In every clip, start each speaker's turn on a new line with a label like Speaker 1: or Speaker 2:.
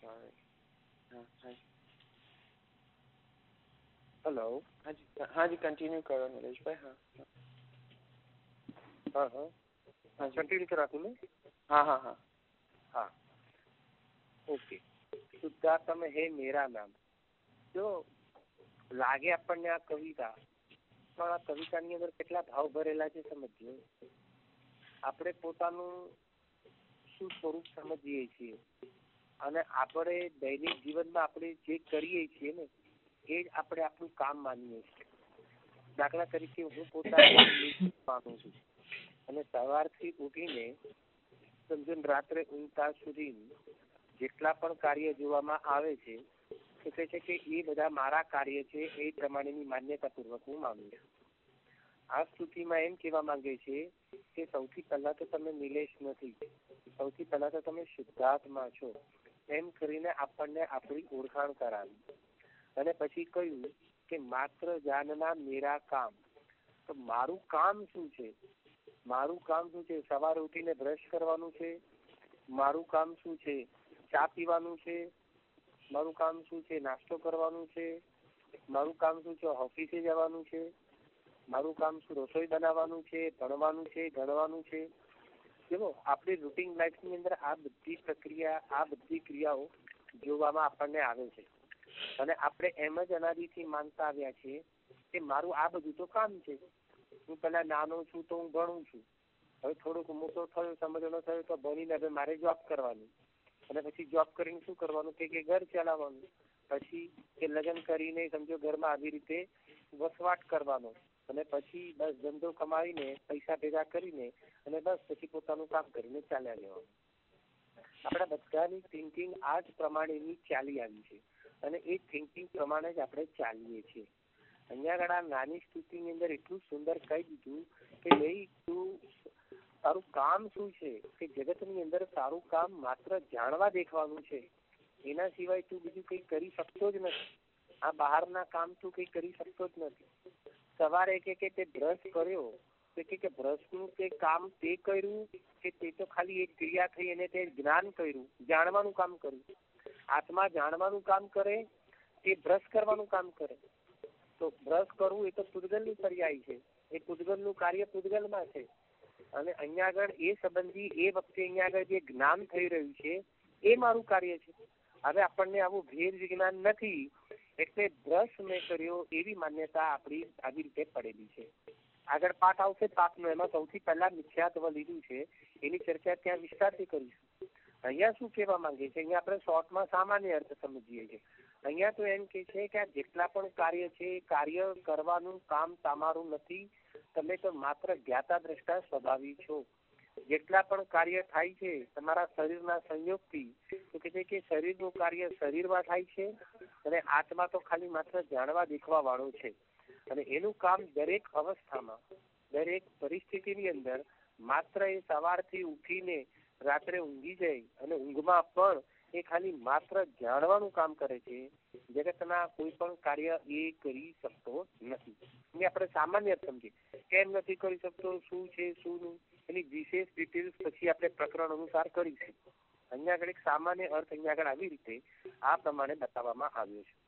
Speaker 1: Hello.
Speaker 2: हाँ जी, हाँ जी, continue करो नरेश भाई। हाँ
Speaker 1: हाँ हाँ
Speaker 2: हाँ जी,
Speaker 1: कंटिन्यू करा तूने?
Speaker 2: हाँ हाँ हाँ
Speaker 1: हाँ ઓકે. શુદ્ધાત્મા હે મેરા નામ. જો લાગે આપણને આ કવિતા, પણ આ કવિતાની અંદર કેટલા ભાવ ભરેલા છે સમજીએ. આપણે પોતાનું શું સ્વરૂપ સમજીએ છીએ અને આપણે દૈનિક જીવનમાં આપણે જે કરીએ છીએ ને એ જ આપણે આપણું કામ માનીએ છીએ. દાખલા તરીકે હું પોતાનું માનું છું અને સવારથી ઉઠીને સમજો રાત્રે ઊંઘતા સુધી જેટલા પણ કાર્ય જોવામાં આવે છે તો કહે છે કે એ બધા મારા કાર્ય છે, એ પ્રમાણેની માન્યતાપૂર્વક હું માનું છું. આ સ્તુતિમાં એમ કહેવા માંગે છે કે સૌથી પહેલા તો તમે નિલેશ નથી, સૌથી પહેલા તો તમે શુદ્ધાત્મા છો, એમ કરીને આપણને આપણી ઓળખાણ કરાવી. અને પછી કહ્યું કે માત્ર જાનના મેરા કામ. તો મારું કામ શું છે? મારું કામ શું છે? સવારે ઉઠીને બ્રશ કરવાનું છે. મારું કામ શું છે? ચા પીવાનું છે. મારું કામ શું છે? નાસ્તો કરવાનું છે. મારું કામ શું છે? ઓફિસે જવાનું છે. મારું કામ શું? રસોઈ બનાવવાનું છે, ભણવાનું છે, ગણવાનું છે. જુઓ, આપણી રૂટીન લાઈફની અંદર આ બધી પ્રક્રિયા, આ બધી ક્રિયાઓ જોવામાં આપણને આવે છે અને આપણે એમ જ અનાદિથી માનતા આવ્યા છીએ કે મારું આ બધું તો કામ છે. હું પેલા નાનો છું તો હું ભણું છું, હવે થોડોક મોટો થયો, સમજણો થયો તો ભણીને હવે મારે જોબ કરવાની, અને પછી જોબ કરીને શું કરવાનું કે ઘર ચલાવવાનું, પછી કે લગ્ન કરીને સમજો ઘરમાં આવી રીતે વસવાટ કરવાનો, અને પછી બસ ધંધો કમાવીને પૈસા ભેગા કરીને અને બસ પછી પોતાનું કામ કરીને ચાલ્યા જવાનું. આપણા બધાની થિંકિંગ આ જ પ્રમાણેની ચાલી આવી છે અને એ થિંકિંગ પ્રમાણે જ આપણે ચાલીએ છીએ. અહીંયા આગળ આ નાની સ્તુતિની અંદર એટલું સુંદર કહી દીધું કે ભાઈ તું તારું કામ શું છે? કે જગતની અંદર તારું કામ માત્ર જાણવા દેખવાનું છે, એના સિવાય તું બીજું કંઈ કરી શકતો જ નથી. આ બહારના કામ તું કંઈ કરી શકતો જ નથી. સવારે કે તે બ્રશ કર્યો તો કે બ્રશનું તે કામ તે કર્યું કે તે તો ખાલી એક ક્રિયા થઈ અને તે જ્ઞાન કર્યું, જાણવાનું કામ કર્યું. આત્મા જાણવાનું કામ કરે કે બ્રશ કરવાનું કામ કરે? તો બ્રશ કરવું એ તો પૂતગલની પર્યાય છે, એ પૂતગલનું કાર્ય પૂતગલમાં છે. અને અહીંયા આગળ એ સંબંધી એ વખતે અહીંયા આગળ જે જ્ઞાન થઈ રહ્યું છે એ મારું કાર્ય છે. હવે આપણને આવું ભેદ વિજ્ઞાન નથી એટલે બ્રશ મેં કર્યો એવી માન્યતા આપણી આવી રીતે પડેલી છે. આગળ પાઠ આવશે પાઠનો, એમાં સૌથી પહેલા મિથ્યાત્વ લીધું છે, એની ચર્ચા ત્યાં વિસ્તારથી કરીશું. અહીંયા શું કહેવા માંગે છે? અહીંયા આપણે શોર્ટમાં સામાન્ય અર્થ સમજીએ છીએ. અહીંયા તો એમ કે છે કે આ જેટલા પણ કાર્ય છે એ કાર્ય કરવાનું કામ તમારું નથી, તમે તો માત્ર જ્ઞાતા દ્રષ્ટા સ્વભાવી છો. જેટલા પણ કાર્ય થાય છે તમારા શરીરના સંયોગથી, તો કે છે કે શરીરનું કાર્ય શરીરમાં થાય છે અને આત્મા તો ખાલી માત્ર જાણવા દેખવા વાળો છે. અને એનું કામ દરેક અવસ્થામાં, દરેક પરિસ્થિતિની અંદર માત્ર એ સવારથી ઉઠીને રાત્રે ઊંઘી જાય અને ઊંઘમાં પણ એ ખાલી માત્ર જાણવાનું કામ કરે છે. જગતના કોઈ પણ કાર્ય એ કરી શકતો નથી. એ આપણે સામાન્ય સમજીએ, કેમ નથી કરી શકતો, શું છે શું નહીં, એની વિશેષ ડિટેલ્સ પછી આપણે પ્રકરણ અનુસાર કરીશું. અહીંયા આગળ એક સામાન્ય અર્થ અહીંયા આગળ આવી રીતે આ પ્રમાણે બતાવવામાં આવ્યો છે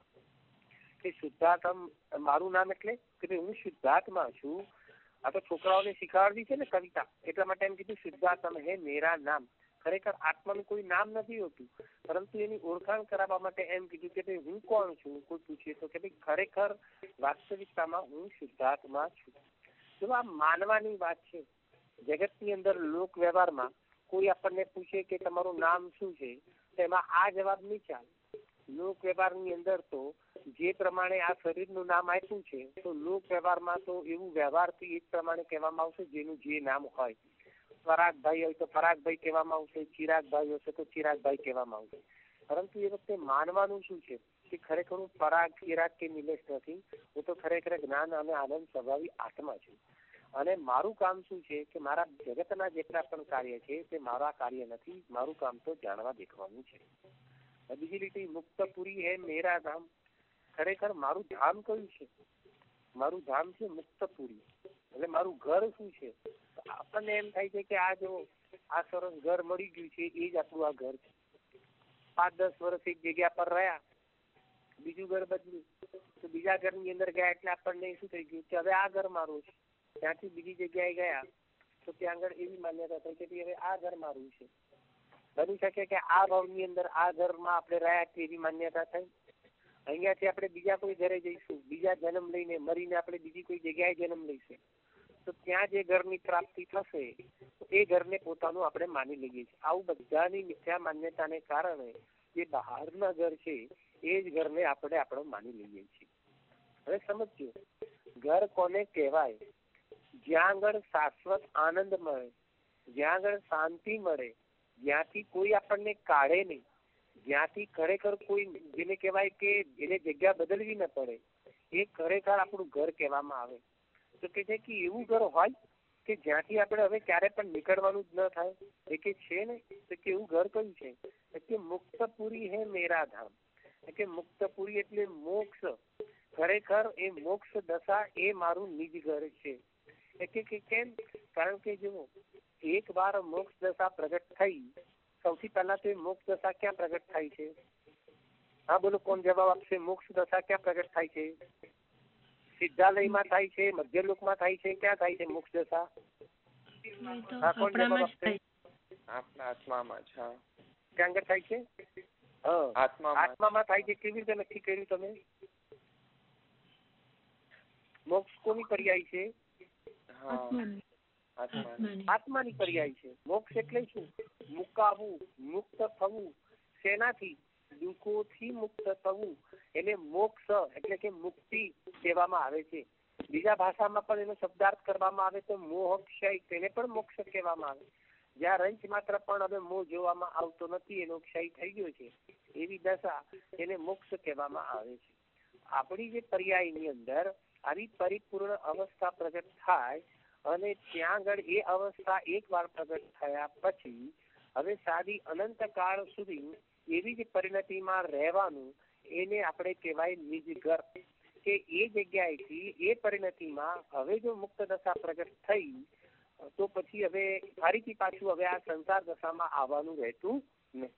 Speaker 1: કે શુદ્ધાત્મ મારું નામ એટલે કે હું શુદ્ધાત્મા છું. આ તો છોકરાઓને શીખવાડવી છે ને કવિતા, એટલા માટે એમ કીધું શુદ્ધાત્મ હે મેરા નામ. ખરેખર આત્માનું કોઈ નામ નથી હોતું, પરંતુ એની ઓળખાણ કરાવવા માટે એમ કીધું કે ભાઈ હું કોણ છું. કોઈ પૂછે તો કે ભાઈ ખરેખર વાસ્તવિકતામાં હું શુદ્ધાત્મા છું. જો આ માનવાની વાત છે. જગતની અંદર લોક વ્યવહારમાં કોઈ આપણને પૂછે કે તમારું નામ શું છે, તો એમાં આ જવાબ નહીં ચાલે. લોક વ્યવહારની અંદર તો જે પ્રમાણે આ શરીરનું નામ આપ્યું છે તો લોક વ્યવહારમાં તો એવું વ્યવહારથી એક પ્રમાણે કહેવામાં આવશે જેનું જે નામ હોય. પરાગભાઈ હોય તો પરાગભાઈ કહેવામાં આવશે, ચિરાગભાઈ હશે તો ચિરાગભાઈ કહેવામાં આવશે. પરંતુ એ વખતે માનવાનું શું છે કે ખરેખર હું પરાગ, ચિરાગ કે નિલેશ નથી, હું તો ખરેખર જ્ઞાન અને આનંદ સ્વભાવી આત્મા છું. અને મારું કામ શું છે કે મારા જગતના જેટલા પણ કાર્ય છે તે મારા કાર્ય નથી, મારું કામ તો જાણવા દેખવાનું છે. બીજી રીતે મુક્તપુરી હે મેરા ધામ. ખરેખર મારું ધામ કયું છે? મારું ધામ છે મુક્તપુરી. એટલે મારું ઘર શું છે? આપણને એમ થાય છે કે આ જો આ સરસ ઘર મળી ગયું છે એ જ આપણું આ ઘર છે. 5-10 વર્ષ એક જગ્યા પર રહ્યા, બીજું ઘર બદલ્યું, તો બીજા ઘરની અંદર ગયા એટલે આપણને શું થઈ ગયું કે હવે આ ઘર મારું છે. ત્યાંથી બીજી જગ્યાએ ગયા તો ત્યાં આગળ એવી માન્યતા થઈ કે હવે આ ઘર મારું છે. બની શકે કે આ ભાવની અંદર આ ઘરમાં આપણે રહ્યા એવી માન્યતા થઈ. અહીંયાથી આપણે બીજા કોઈ ઘરે જઈશું, બીજા જન્મ લઈને મરીને આપણે બીજી કોઈ જગ્યાએ જન્મ લઈશું, તો ત્યાં જે ઘરની પ્રાપ્તિ થશે એ ઘરને પોતાનું આપણે માની લઈએ છીએ. આવું બધાની મિથ્યા માન્યતાને કારણે જે બહારના ઘર છે એ જ ઘરને આપણે આપણો માની લઈએ છીએ. હવે સમજો, ઘર કોને કહેવાય? જ્યાં આગળ શાશ્વત આનંદ મળે, જ્યાં આગળ શાંતિ મળે, જ્યાંથી કોઈ આપણને કાઢે નહીં, જ્યાંથી ખરેખર કોઈ જેને કહેવાય કે એને જગ્યા બદલવી ન પડે, એ ખરેખર આપણું ઘર કહેવામાં આવે. તો કે છે કે એવું ઘર હોય કે જ્યાંથી આપણે હવે ક્યારે પણ નીકળવાનું જ ન થાય. એ કે છે ને, તો કે એવું ઘર કયું છે? કે મુક્તપુરી હે મેરા ધામ. કે મુક્તપુરી એટલે મોક્ષ. ખરેખર એ મોક્ષ દશા એ મારું નિજ ઘર છે. કે કેમ? કારણ કે જો એક વાર મોક્ષ દશા પ્રગટ થઈ, સૌથી પહેલા તો એ મોક્ષ દશા ક્યાં પ્રગટ થાય છે? હા બોલો, કોણ જવાબ આપશે? મોક્ષ દશા ક્યાં પ્રગટ થાય છે? સિદ્ધાલયમાં થાય છે, મધ્યલોકમાં થાય છે, ક્યાં થાય છે મોક્ષ દશા? હા, કોણ જવાબ આપશે?
Speaker 2: આપણા આત્મામાં જ. હા,
Speaker 1: ક્યાં આગળ થાય છે? આત્મામાં થાય છે. કેવી રીતે નક્કી કર્યું તમે? મોક્ષ કોની પર્યાય છે? આત્માની પર્યાય છે. મોક્ષ એટલે શું? મુકાવું, મુક્ત થવું. શેનાથી? દુઃખોથી મુક્ત થવું. એને મોક્ષ એટલે કે મુક્તિ કહેવામાં આવે છે. બીજા ભાષામાં પણ એનો શબ્દાર્થ કરવામાં આવે તો મોહ ક્ષય, તેને પણ મોક્ષ કહેવામાં આવે. જ્યાં રંચ માત્ર પણ હવે મોહ જોવામાં આવતો નથી, એનો ક્ષય થઈ ગયો છે, એવી દશા એને મોક્ષ કહેવામાં આવે છે. આપણી જે પર્યાયની અંદર આવી પરિપૂર્ણ અવસ્થા પ્રગટ થાય અને ત્યાં આગળ એ અવસ્થા એક વાર પ્રગટ થયા પછી હવે સાદી અનંત કાળ સુધી એવી જ પરિણતિમાં રહેવાનું, એને આપણે કહેવાય નિજ ઘર. કે એ જગ્યાએથી એ પરિણતિમાં હવે જો મુક્ત દશા પ્રગટ થઈ તો પછી હવે ફરીથી પાછું હવે આ સંસાર દશામાં આવવાનું રહેતું નહીં.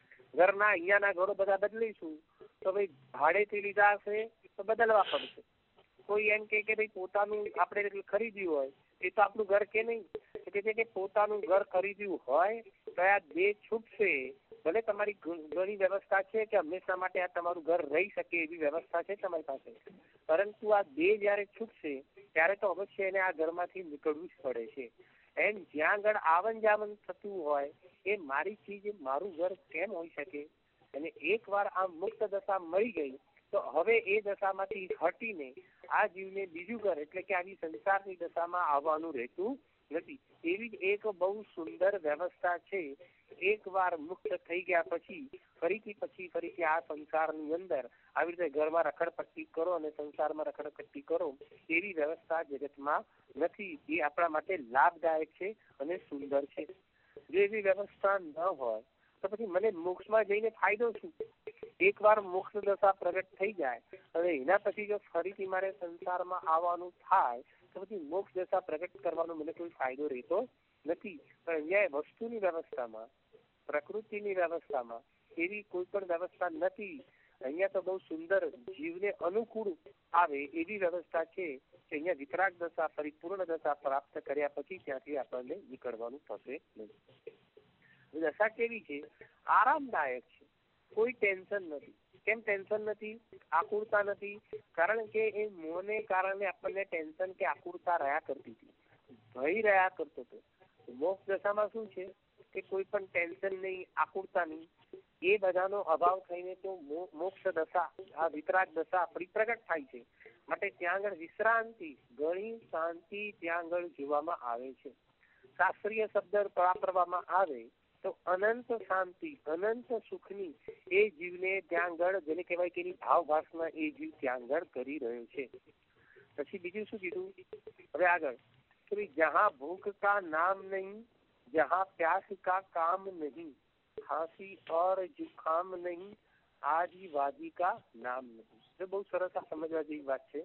Speaker 1: ઘરના અહીંયાના ઘરો બધા બદલીશું તો ભાઈ ભાડેથી લીધા હશે તો બદલવા પડશે. કોઈ એમ કે ભાઈ પોતાનું આપણે ખરીદ્યું હોય એ તો આપણું ઘર કે નહીં, કે પોતાનું ઘર ખરીદ્યું હોય તો આ દેહ છૂટશે. ભલે તમારી ઘણી વ્યવસ્થા છે કે હંમેશા માટે આ તમારું ઘર રહી શકે એવી વ્યવસ્થા છે તમારી પાસે, પરંતુ આ દેહ જયારે છૂટશે ત્યારે તો અવશ્ય એને આ ઘરમાંથી નીકળવું જ પડે છે. એમ જ્યાં આગળ આવન જાવન થતું હોય એ મારી ચીજ મારું ઘર કેમ હોઈ શકે? અને એક વાર આ મુક્ત દશા મળી ગઈ તો હવે એ દશામાંથી હટીને આ જીવને બીજું ઘર એટલે કે આવી સંસારની દશામાં આવવાનું રહેતું નથી. એવી જ એક બહુ સુંદર વ્યવસ્થા છે. એક વાર મુક્ત થઈ ગયા પછી ફરીથી આ સંસારની અંદર આવી રીતે ઘરમાં રખડપટ્ટી કરો અને સંસારમાં રખડપટ્ટી કરો એવી વ્યવસ્થા જગતમાં નથી. એ આપણા માટે લાભદાયક છે અને સુંદર છે. જો એવી વ્યવસ્થા ન હોય તો પછી મને મોક્ષમાં જઈને ફાયદો શું? એક વાર મોક્ષ દશા પ્રગટ થઈ જાય અને એના પછી જો ફરીથી મારે સંસારમાં આવવાનું થાય તો પછી મોક્ષ દશા પ્રગટ કરવાનો મને કોઈ ફાયદો રહેતો નથી. પણ અહીંયા વસ્તુની વ્યવસ્થામાં, પ્રકૃતિની વ્યવસ્થામાં એવી કોઈ પણ વ્યવસ્થા નથી. અહીંયા તો બહુ સુંદર જીવને અનુકૂળ આવે એવી વ્યવસ્થા છે કે અહીંયા વિતરાગ દશા પરિપૂર્ણ દશા પ્રાપ્ત કર્યા પછી ત્યાંથી આપણને નીકળવાનું થશે નહીં. દશા કેવી છે? આરામદાયક છે. કોઈ ટેન્શન નથી. કેમ ટેન્શન નથી? આકુળતા નથી. કારણ કે એ મોહને કારણે આપણને ટેન્શન કે આકુળતા રહ્યા કરતી હતી, ભય રહ્યા કરતો હતો. મોક્ષ દશામાં શું છે કે કોઈ પણ ટેન્શન નહીં, આકુળતા નહીં, એ બધાનો અભાવ થઈને તો મોક્ષ દશા, આ વિતરાગ દશા આપણી પ્રગટ થાય છે. માટે ત્યાં આગળ વિશ્રાંતિ, ઘણી શાંતિ ત્યાં આગળ જોવામાં આવે છે. શાસ્ત્રીય શબ્દ વાપરવામાં આવે તો અનંત શાંતિ, અનંત સુખની એ જીવને ત્યાં આગળ જેને કહેવાય કે એની ભાવભાસના એ જીવ ત્યાં આગળ કરી રહ્યો છે. પછી બીજું શું કીધું? હવે આગળ કે જहाँ भूख का नाम नहीं, जहाँ प्यास का काम नहीं, खांसी और जुकाम नहीं, आजीवादी का नाम नहीं. એ બહુ સરસ આ સમજવા જેવી વાત છે.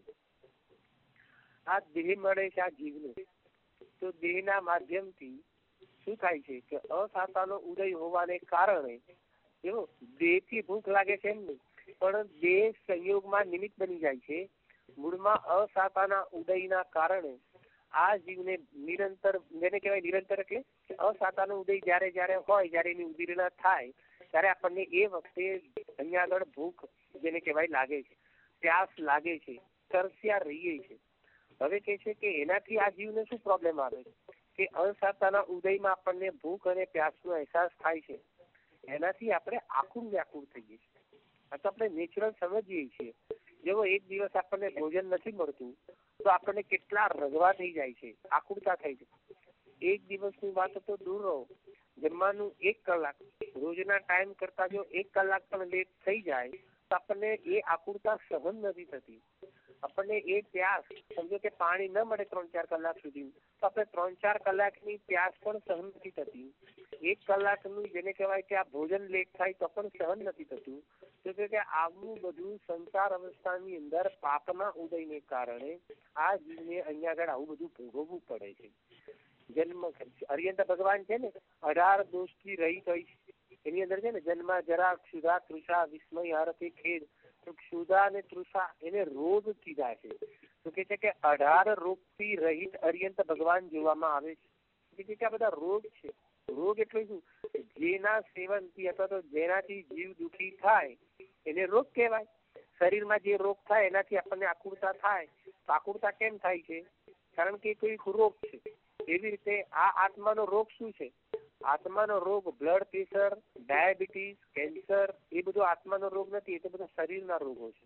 Speaker 1: આ દેહ મળે છે આ જીવને, તો દેહના માધ્યમથી શું થાય છે કે અસાતાનો ઉદય હોવાને કારણે જો દેહથી ભૂખ લાગે છે એમ નહીં, પણ દેહ સંયોગમાં નિમિત્ત બની જાય છે. મૂળમાં અસાતાના ઉદયના કારણે આ જીવને નિરંતર, જેને કહેવાય નિરંતર એટલે અસાતાનો ઉદય જયારે જયારે હોય, જયારે એની ઉદીરણા થાય ત્યારે આપણને એ વખતે અહીંયા આગળ ભૂખ જેને કહેવાય લાગે છે, પ્યાસ લાગે છે, તરસ્યા રહીએ છે. હવે કે છે કે એનાથી આ જીવને શું પ્રોબ્લેમ આવે છે કે અસાતાના ઉદયમાં આપણને ભૂખ અને પ્યાસનો અહેસાસ થાય છે. એનાથી આપણે આકુળ વ્યાકુળ થઈએ છીએ. આ તો આપણે નેચરલ સમજીએ છીએ. જેવો એક દિવસ આપણને ભોજન નથી મળતું તો આપણને કેટલા રગવા થઈ જાય છે, આકુળતા થાય છે. એક દિવસની વાત તો દૂર રહો, જમવાનું 1 કલાક, રોજના ટાઈમ કરતા જો 1 કલાક પણ લેટ થઈ જાય તો આપણને એ આકુળતા સહન નથી થતી. આપણને એ પ્યાસ, સમજો કે પાણી ન મળે 3-4 કલાક સુધી તો આપણે 3-4 કલાકની પ્યાસ પણ સહન નથી થતી. 1 કલાકનું જેને કહેવાય કે આ ભોજન લેટ થાય તો પણ સહન નથી થતું. તો કે આવું બધું સંસાર અવસ્થાની અંદર પાપના ઉદયને કારણે આ જીવને અહીંયા આગળ આવું બધું ભોગવવું પડે છે. જન્મ અરિયંત ભગવાન છે ને 18 દોષથી રહિત હોય છે. એની અંદર છે ને જન્મ, જરા, ક્ષુધા, તૃષા, વિસ્મય, હરતે, ખેદ. તો ક્ષુધા અને તૃષા એને રોગ કીધા છે. તો કે છે કે 18 રોગથી રહિત અરિયંત ભગવાન જોવામાં આવે છે. કે આ બધા રોગ છે. રોગ એટલે શું? જેના સેવનથી અથવા તો જેનાથી જીવ દુઃખી થાય એને રોગ કહેવાય. શરીરમાં જે રોગ થાય એનાથી આપણને આકુળતા થાય. તો આકુળતા કેમ થાય છે? કારણ કે કોઈ રોગ છે. એવી રીતે આ આત્માનો રોગ શું છે? આત્માનો રોગ બ્લડ પ્રેશર, ડાયાબિટીસ, કેન્સર એ બધો આત્માનો રોગ નથી. એ તો બધા શરીરના રોગો છે.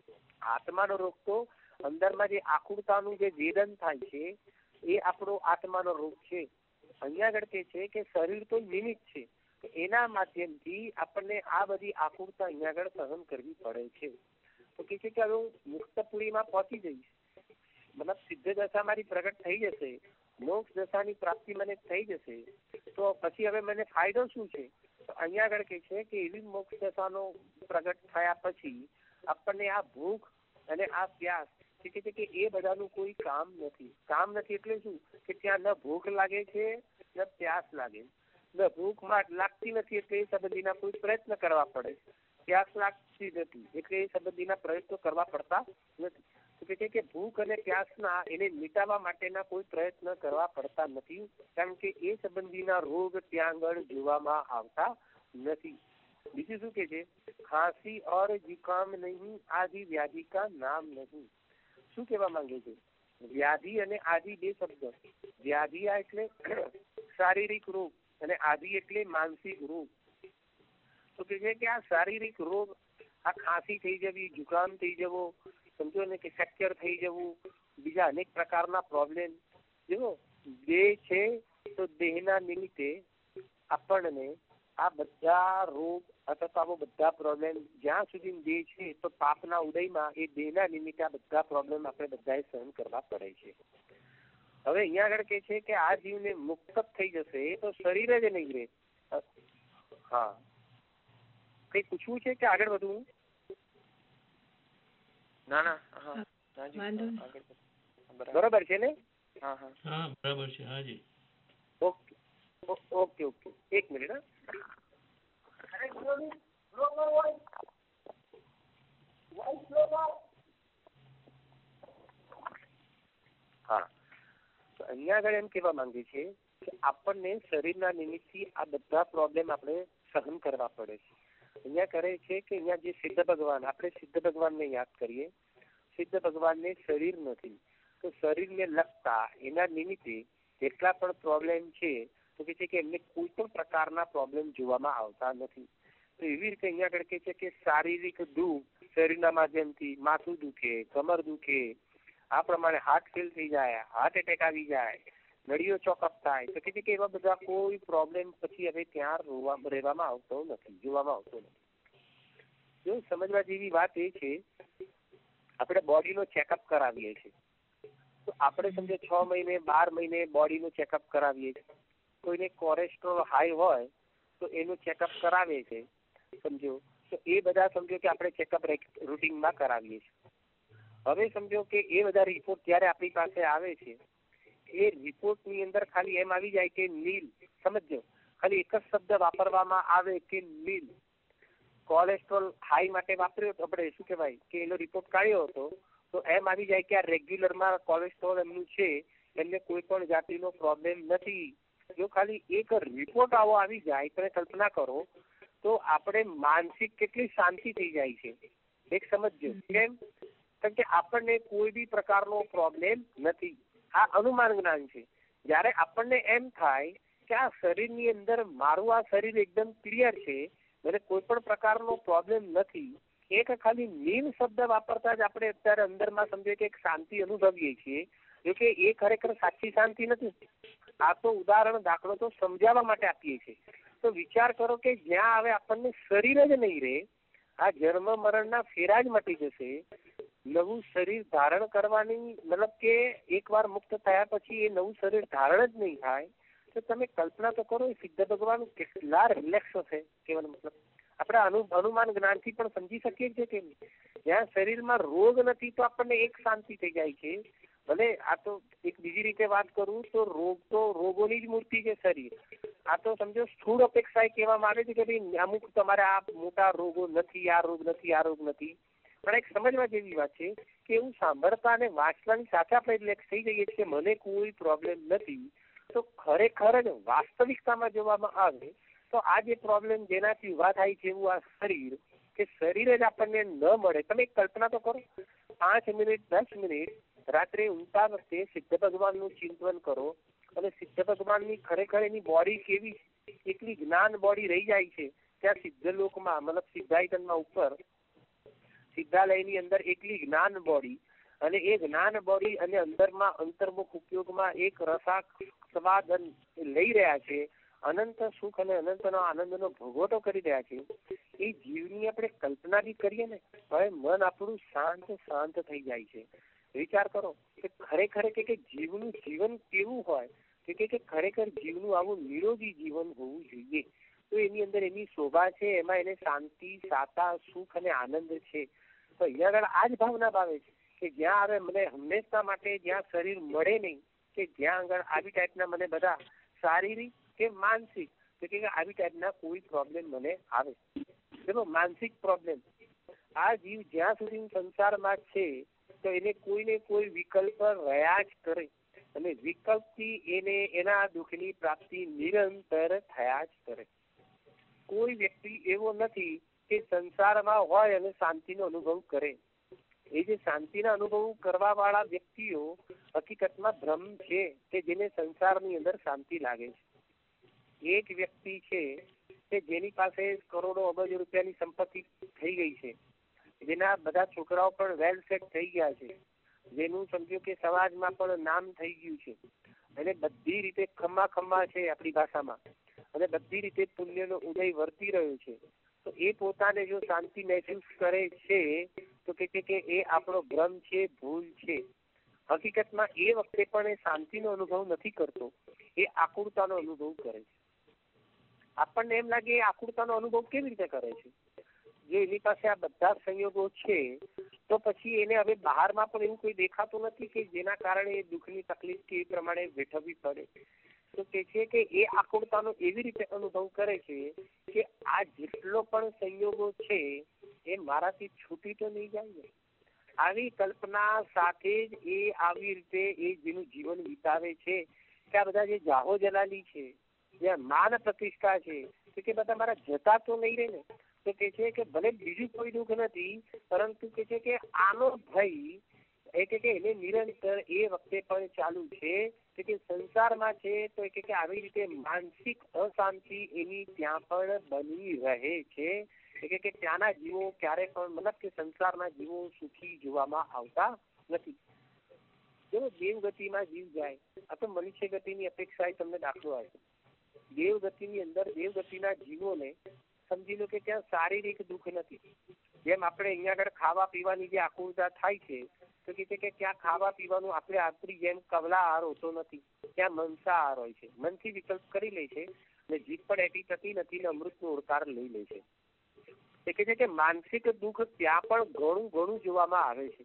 Speaker 1: આત્માનો રોગ તો અંદરમાં જે આકુળતાનું જે વેદન થાય છે એ આપણો આત્માનો રોગ છે. અહીંયા આગળ કે છે કે શરીર તો નિમિત્ત છે, એના માધ્યમથી આપણને આ બધી આકુળતા અહીંયા આગળ સહન કરવી પડે છે. તો કે છે કે હવે હું મુક્તપુરીમાં પહોંચી જઈશ, મતલબ સિદ્ધ દશા મારી પ્રગટ થઈ જશે, મોક્ષ દશાની પ્રાપ્તિ મને થઈ જશે, તો પછી હવે મને ફાયદો શું છે? તો અહીંયા આગળ કે છે કે એવી મોક્ષ દશાનો પ્રગટ થયા પછી આપણને આ ભૂખ અને આ પ્યાસ કે છે કે એ બધાનું કોઈ કામ નથી. કામ નથી એટલે શું? કે ત્યાં ન ભૂખ લાગે છે ન પ્યાસ લાગે. ન ભૂખ લાગતી નથી એટલે એ સંબંધીના કોઈ પ્રયત્ન કરવા પડે, પ્યાસ લાગતી નથી એટલે એ સંબંધીના પ્રયત્નો કરવા પડતા નથી. તો કે છે કે ભૂખ અને પ્યાસના એને મિટાવવા માટેના કોઈ પ્રયત્ન કરવા પડતા નથી, કારણ કે એ સંબંધીના રોગ ત્યાં આગળ જોવામાં આવતા નથી. બીજું શું કે છે? ખાંસી ઓર જુકામ નહીં, આદિ વ્યાધિ કા નામ નહીં. શું કહેવા માંગે છે? વ્યાધિ અને આદિ બે શબ્દ. વ્યાધિ એટલે શારીરિક રોગ અને આદિ એટલે માનસિક રોગ. તો કે છે કે આ શારીરિક રોગ, આ ખાંસી થઈ જવી, જુકામ થઈ જવો, સમજો ને કે ફ્રેક્ચર થઈ જવું, બીજા અનેક પ્રકારના પ્રોબ્લેમ. જો દેહ છે તો દેહના નિમિત્તે આપણને આ બધા રોગ અથવા તો બધા પ્રોબ્લેમ જ્યાં સુધી દેહ છે તો પાપના ઉદયમાં એ દેહના નિમિત્તે આ બધા પ્રોબ્લેમ આપણે બધાએ સહન કરવા પડે છે. હવે અહીંયા આગળ કે છે કે આ જીવને મુક્ત થઈ જશે તો શરીર જ નહીં રહે. હા, કઈ પૂછવું છે કે આગળ વધવું? બરોબર છે ને?
Speaker 3: બરાબર છે. હાજી.
Speaker 1: ઓકે ઓકે ઓકે, એક મિનિટ. હા, તો અહીંયા આગળ એમ કહેવા માંગે છે કે આપણને શરીરના નિમિત્તથી આ બધા પ્રોબ્લેમ આપણે સહન કરવા પડે છે. અહીંયા કરે છે કે અહીંયા જે સિદ્ધ ભગવાન, આપણે સિદ્ધ ભગવાનને યાદ કરીએ. સિદ્ધ ભગવાનને શરીર નથી, તો શરીરને લગતા એના નિમિત્તે જેટલા પણ પ્રોબ્લેમ છે તો કે છે કે એમને કોઈ પણ પ્રકારના પ્રોબ્લેમ જોવામાં આવતા નથી. તો એવી રીતે અહીંયા આગળ કે છે કે શારીરિક દુઃખ શરીરના માધ્યમથી માથું દુખે, કમર દુખે, આ પ્રમાણે હાર્ટ ફેલ થઈ જાય, હાર્ટ એટેક આવી જાય, નળીઓ ચોકઅપ થાય, તો કે છે કે એવા બધા કોઈ પ્રોબ્લેમ પછી હવે ત્યાં રહેવામાં આવતો નથી, જોવામાં આવતો નથી. જો સમજવા જેવી વાત એ છે, આપણે બોડીનો ચેકઅપ કરાવીએ છીએ તો આપણે સમજો 6 મહિને 12 મહિને બોડીનો ચેકઅપ કરાવીએ છીએ. કોઈને કોલેસ્ટ્રોલ હાઈ હોય તો એનું ચેકઅપ કરાવે છે, સમજો. તો એ બધા સમજો કે આપણે ચેકઅપ રૂટીનમાં કરાવીએ છીએ. હવે સમજો કે એ બધા રિપોર્ટ જ્યારે આપણી પાસે આવે છે, એ રિપોર્ટની અંદર ખાલી એમ આવી જાય કે નીલ, સમજો ખાલી એક જ શબ્દ વાપરવામાં આવે કે નીલ, કોલેસ્ટ્રોલ હાઈ માટે વાપર્યો હતો, આપણે શું કહેવાય કે એનો રિપોર્ટ કાઢ્યો હતો, તો એમ આવી જાય કે આ રેગ્યુલરમાં કોલેસ્ટ્રોલ એમનું છે, એમને કોઈ પણ જાતિનો પ્રોબ્લેમ નથી. જો ખાલી એક રિપોર્ટ આવો આવી જાય, તમે કલ્પના કરો તો આપણે માનસિક કેટલી શાંતિ થઈ જાય છે. એક સમજજો કેમ? કારણ કે આપણને કોઈ બી પ્રકારનો પ્રોબ્લેમ નથી. આ અનુમાન જ્ઞાન છે. જ્યારે આપણને એમ થાય કે આ શરીરની અંદર મારું આ શરીર એકદમ ક્લિયર છે, મને કોઈ પણ પ્રકારનો પ્રોબ્લેમ નથી, એક ખાલી નીમ શબ્દ વાપરતા જ આપણે અત્યારે અંદરમાં સમજીએ કે એક શાંતિ અનુભવીએ છીએ. જો કે એ ખરેખર સાચી શાંતિ નથી. આ તો ઉદાહરણ દાખલો તો સમજાવવા માટે આપીએ છીએ. તો વિચાર કરો કે જ્યાં હવે આપણને શરીર જ નહીં રહે, આ જન્મ મરણના ફેરા જ મટી જશે, નવું શરીર ધારણ કરવાની મતલબ કે એકવાર મુક્ત થયા પછી એ નવું શરીર ધારણ જ નહીં થાય, તો તમે કલ્પના તો કરો એ સિદ્ધ ભગવાન કેટલા રિલેક્સ હશે. કહેવાનો મતલબ આપણે અનુમાન જ્ઞાનથી પણ સમજી શકીએ છીએ કે જ્યાં શરીરમાં રોગ નથી તો આપણને એક શાંતિ થઈ જાય છે. ભલે આ તો એક બીજી રીતે વાત કરું તો રોગોની જ મૂર્તિ છે શરીર. આ તો સમજો સ્થૂળ અપેક્ષા કહેવામાં આવે છે કે ભાઈ અમુક તમારે આ મોટા રોગો નથી, આ રોગ નથી, આ રોગ નથી. પણ એક સમજવા જેવી વાત છે કે એવું સાંભળતા અને વાંચવાની સાથે આપણે રિલેક્સ થઈ જઈએ છીએ કે મને કોઈ પ્રોબ્લેમ નથી. તો ખરેખર જ વાસ્તવિકતામાં જોવામાં આવે તો આ જે પ્રોબ્લેમ જેનાથી ઉભા થાય છે એવું આ શરીર, કે શરીર જ આપણને ન મળે. તમે કલ્પના તો કરો, 5 મિનિટ 10 મિનિટ રાત્રે ઊંઘતા વખતે સિદ્ધ ભગવાનનું ચિંતન કરો અને સિદ્ધ ભગવાનની ખરેખર એની બોડી કેવી, એટલી જ્ઞાન બોડી રહી જાય છે ત્યાં સિદ્ધ લોકમાં મતલબ સિદ્ધાયતનમાં ઉપર સિદ્ધાલયની અંદર એકલી જ્ઞાન બોડી, અને એ જ્ઞાન બોડી અને અંદરમાં અંતર્મુખ ઉપયોગમાં એક રસાસ્વાદ લઈ રહ્યા છે, અનંત સુખ અને અનંતનો આનંદનો ભોગવટો કરી રહ્યા છે. એ જીવની આપણે કલ્પના બી કરીએ ને, હવે મન આપણું શાંત થઈ જાય છે. વિચાર કરો કે ખરેખર કે જીવનું જીવન કેવું હોય, કે ખરેખર જીવનું આવું નિરોગી જીવન હોવું જોઈએ. તો એની અંદર એની શોભા છે, એમાં એને શાંતિ, સાતા, સુખ અને આનંદ છે. તો અહીંયા આગળ આ જ ભાવના ભાવે છે કે જ્યાં હવે મને હંમેશા માટે જ્યાં શરીર મળે નહીં, કે જ્યાં આગળ આવી ટાઈપના મને બધા શારીરિક કે માનસિક કે આવી ટાઈપના કોઈ પ્રોબ્લેમ મને આવે. ચલો માનસિક પ્રોબ્લેમ, આ જીવ જ્યાં સુધી સંસારમાં છે તો એને કોઈને કોઈ વિકલ્પ રહ્યા જ કરે, અને વિકલ્પથી એને એના દુઃખની પ્રાપ્તિ નિરંતર થયા જ કરે. કોઈ વ્યક્તિ એવો નથી કે સંસારમાં હોય અને શાંતિનો અનુભવ કરે. એ જે શાંતિના અનુભવ કરવા વાળા વ્યક્તિઓ હકીકતમાં ભ્રમ છે કે જેને સંસારની અંદર શાંતિ લાગે છે. એક વ્યક્તિ છે કે જેની પાસે કરોડો અબજો રૂપિયાની સંપત્તિ થઈ ગઈ છે, જેના બધા છોકરાઓ પણ વેલ સેટ થઈ ગયા છે, જેનું સમજો કે સમાજમાં પણ નામ થઈ ગયું છે, અને બધી રીતે ખમ્મા છે આપણી ભાષામાં, અને બધી રીતે પુણ્યનો ઉદય વર્તી રહ્યો છે. તો એ પોતાને જો શાંતિ મહેસૂસ કરે છે તો કે એ આપણો ભ્રમ છે, ભૂલ છે. હકીકતમાં એ વખતે પણ એ શાંતિનો અનુભવ નથી કરતો, એ આકુળતાનો અનુભવ કરે છે. આપણને એમ લાગે એ આકુળતાનો અનુભવ કેવી રીતે કરે છે? જો એની પાસે આ બધા સંયોગો છે તો પછી એને હવે બહારમાં પણ એવું કોઈ દેખાતું નથી કે જેના કારણે એ દુઃખની તકલીફ કે એ પ્રમાણે વેઠવવી પડે. તો કે છે કે એ આકુળતાનો એવી રીતે અનુભવ કરે છે કે આ જેટલો પણ સંયોગો છે એ મારાથી છૂટી તો નહીં જાય ને. આવી કલ્પના સાથે જ એ આવી રીતે એ જેનું જીવન વિતાવે છે કે આ બધા જે જાહો જલાલી છે, જ્યાં માન પ્રતિષ્ઠા છે, કે બધા મારા જતા તો નહીં રહે ને. તો કે છે કે ભલે બીજું કોઈ દુઃખ નથી, પરંતુ કે છે કે આનો ભય એ કે એને નિરંતર એ વખતે પણ ચાલુ છે કે સંસારમાં છે તો કે આવી રીતે માનસિક અશાંતિ એની ત્યાં પણ બની રહે છે કે ત્યાંના જીવો ક્યારે પણ મતલબ કે સંસારના જીવો સુખી જોવામાં આવતા નથી. જો દેવગતિમાં જીવ જાય, આ તો મનુષ્ય ગતિની અપેક્ષા તમને દાખલો આપે. દેવગતિની અંદર દેવગતિના જીવોને સમજી લો કે ત્યાં શારીરિક દુઃખ નથી. જેમ આપણે અહીંયા આગળ ખાવા પીવાની જે આકુળતા થાય છે તો કે ત્યાં ખાવા પીવાનું આપણે આપણી જેમ કવલા આહાર હોતો નથી, ત્યાં મંસાહાર હોય છે. મનથી વિકલ્પ કરી લે છે અને જીભ પણ એટી થતી નથી ને અમૃતનો ઓળકાર લઈ લે છે. એ કહે છે કે માનસિક દુઃખ ત્યાં પણ ઘણું જોવામાં આવે છે.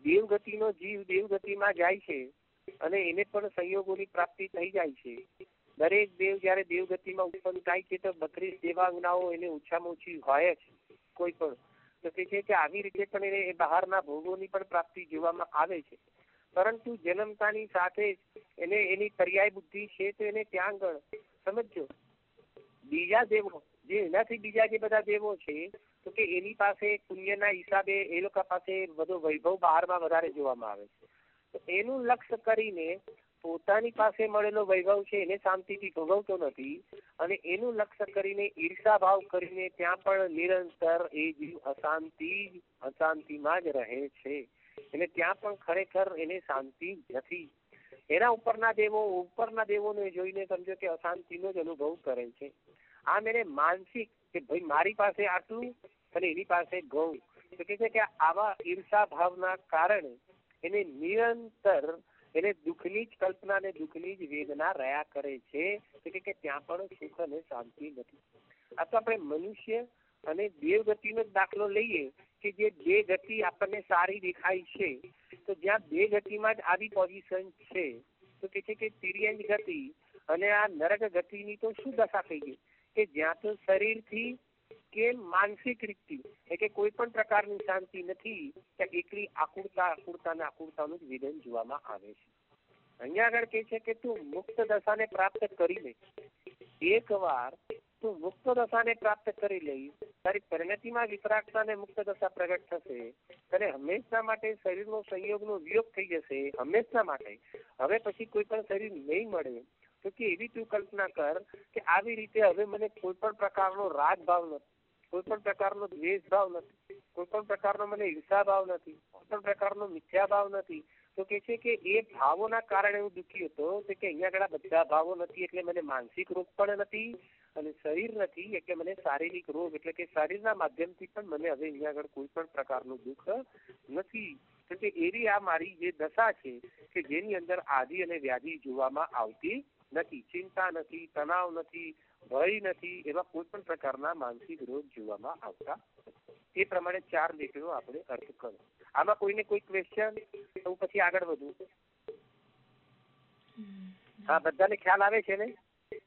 Speaker 1: દેવગતિનો જીવ દેવગતિમાં જાય છે અને એને પણ સંયોગોની પ્રાપ્તિ થઈ જાય છે, દરેક દેવ જયારે દેવગતિમાં ઉત્પન્ન થાય છે તો 32 દેવાંગનાઓ એને ઓછામાં ઓછી હોય જ કોઈ પણ. તો તે છે કે આવી રીતે પણ એને બહારના ભોગોની પણ પ્રાપ્તિ જોવામાં આવે છે. પરંતુ જન્મતાની સાથે એને એની પર્યાય બુદ્ધિ છે તો એને ત્યાં આગળ સમજો બીજા દેવો જે એનાથી બીજા જે બધા દેવો છે તો કે એની પાસે પુણ્યના હિસાબે એ લોકો પાસે બધો વૈભવ બહારમાં વધારે જોવામાં આવે છે. તો એનું લક્ષ્ય કરીને પોતાની પાસે મળેલો વૈભવ છે એને શાંતિથી ભોગવતો નથી અને એનું લક્ષ્ય કરીને ઈર્ષા ભાવ કરીને ત્યાં પણ નિરંતર એ જીવ અશાંતિમાં જ રહે છે. એટલે ત્યાં પણ ખરેખર એને શાંતિ નથી. એના ઉપરના દેવોને જોઈને સમજો કે અશાંતિનો જ અનુભવ કરે છે. આમ એને માનસિક કે ભાઈ મારી પાસે આટલું અને એની પાસે ઘઉં, તો કે છે કે આવા ઈર્ષા ભાવના કારણે એને નિરંતર એને દુઃખની જ કલ્પના અને દુઃખની જ વેદના રહ્યા કરે છે. કે ત્યાં પણ સુખ અને શાંતિ નથી. આ તો આપણે મનુષ્ય અને દેવગતિનો જ દાખલો લઈએ કે જે બે ગતિ આપણને સારી દેખાય છે, તો જ્યાં બે ગતિમાં જ આવી પોઝિશન છે તો કે છે કે તિર્યંજ ગતિ અને આ નરક ગતિની તો શું દશા થઈ ગઈ કે જ્યાં તો શરીરથી કે માનસિક રીતથી એટલે કે કોઈ પણ પ્રકારની શાંતિ નથી, ત્યાં એકલી આકુળતાનું જ વિધન જોવામાં આવે છે. અહીંયા આગળ કે છે કે તું મુક્ત દશાને પ્રાપ્ત કરી લે. એકવાર તું મુક્ત દશાને પ્રાપ્ત કરી લઈ, તારી પરિણતિમાં વિતરાગતા અને મુક્ત દશા પ્રગટ થશે, અને હંમેશા માટે શરીરનો સંયોગનો વિયોગ થઈ જશે, હંમેશા માટે. હવે પછી કોઈ પણ શરીર નહીં મળે. તો કે એવી તું કલ્પના કર કે આવી રીતે હવે મને કોઈ પણ પ્રકારનો રાગ ભાવ નથી, કોઈ પણ પ્રકારનો દ્વેષ ભાવ નથી, કોઈ પણ પ્રકારનો મને ઈર્ષા ભાવ નથી, કોઈ પણ પ્રકારનો મિથ્યા ભાવ નથી. તો કે છે કે એ ભાવોના કારણે હું દુઃખી હતો. તો કે અહીંયા આગળ બધા ભાવો નથી એટલે મને માનસિક રોગ પણ નથી અને શરીર નથી એટલે મને શારીરિક રોગ એટલે કે શરીરના માધ્યમથી પણ મને હવે અહીંયા આગળ કોઈ પણ પ્રકારનું દુઃખ નથી. તો કે એવી આ મારી જે દશા છે કે જેની અંદર આદિ અને વ્યાધિ જોવામાં આવતી નથી, ચિંતા નથી, તણાવ નથી, ભય નથી, એવા કોઈ પણ પ્રકારના માનસિક રોગ જોવામાં આવતા. એ પ્રમાણે 4 લીટીનો આપણે અર્થ કરો. આમાં કોઈને કોઈ ક્વેશ્ચન? હું પછી આગળ વધું. હા, બધાને ખ્યાલ આવે છે ને?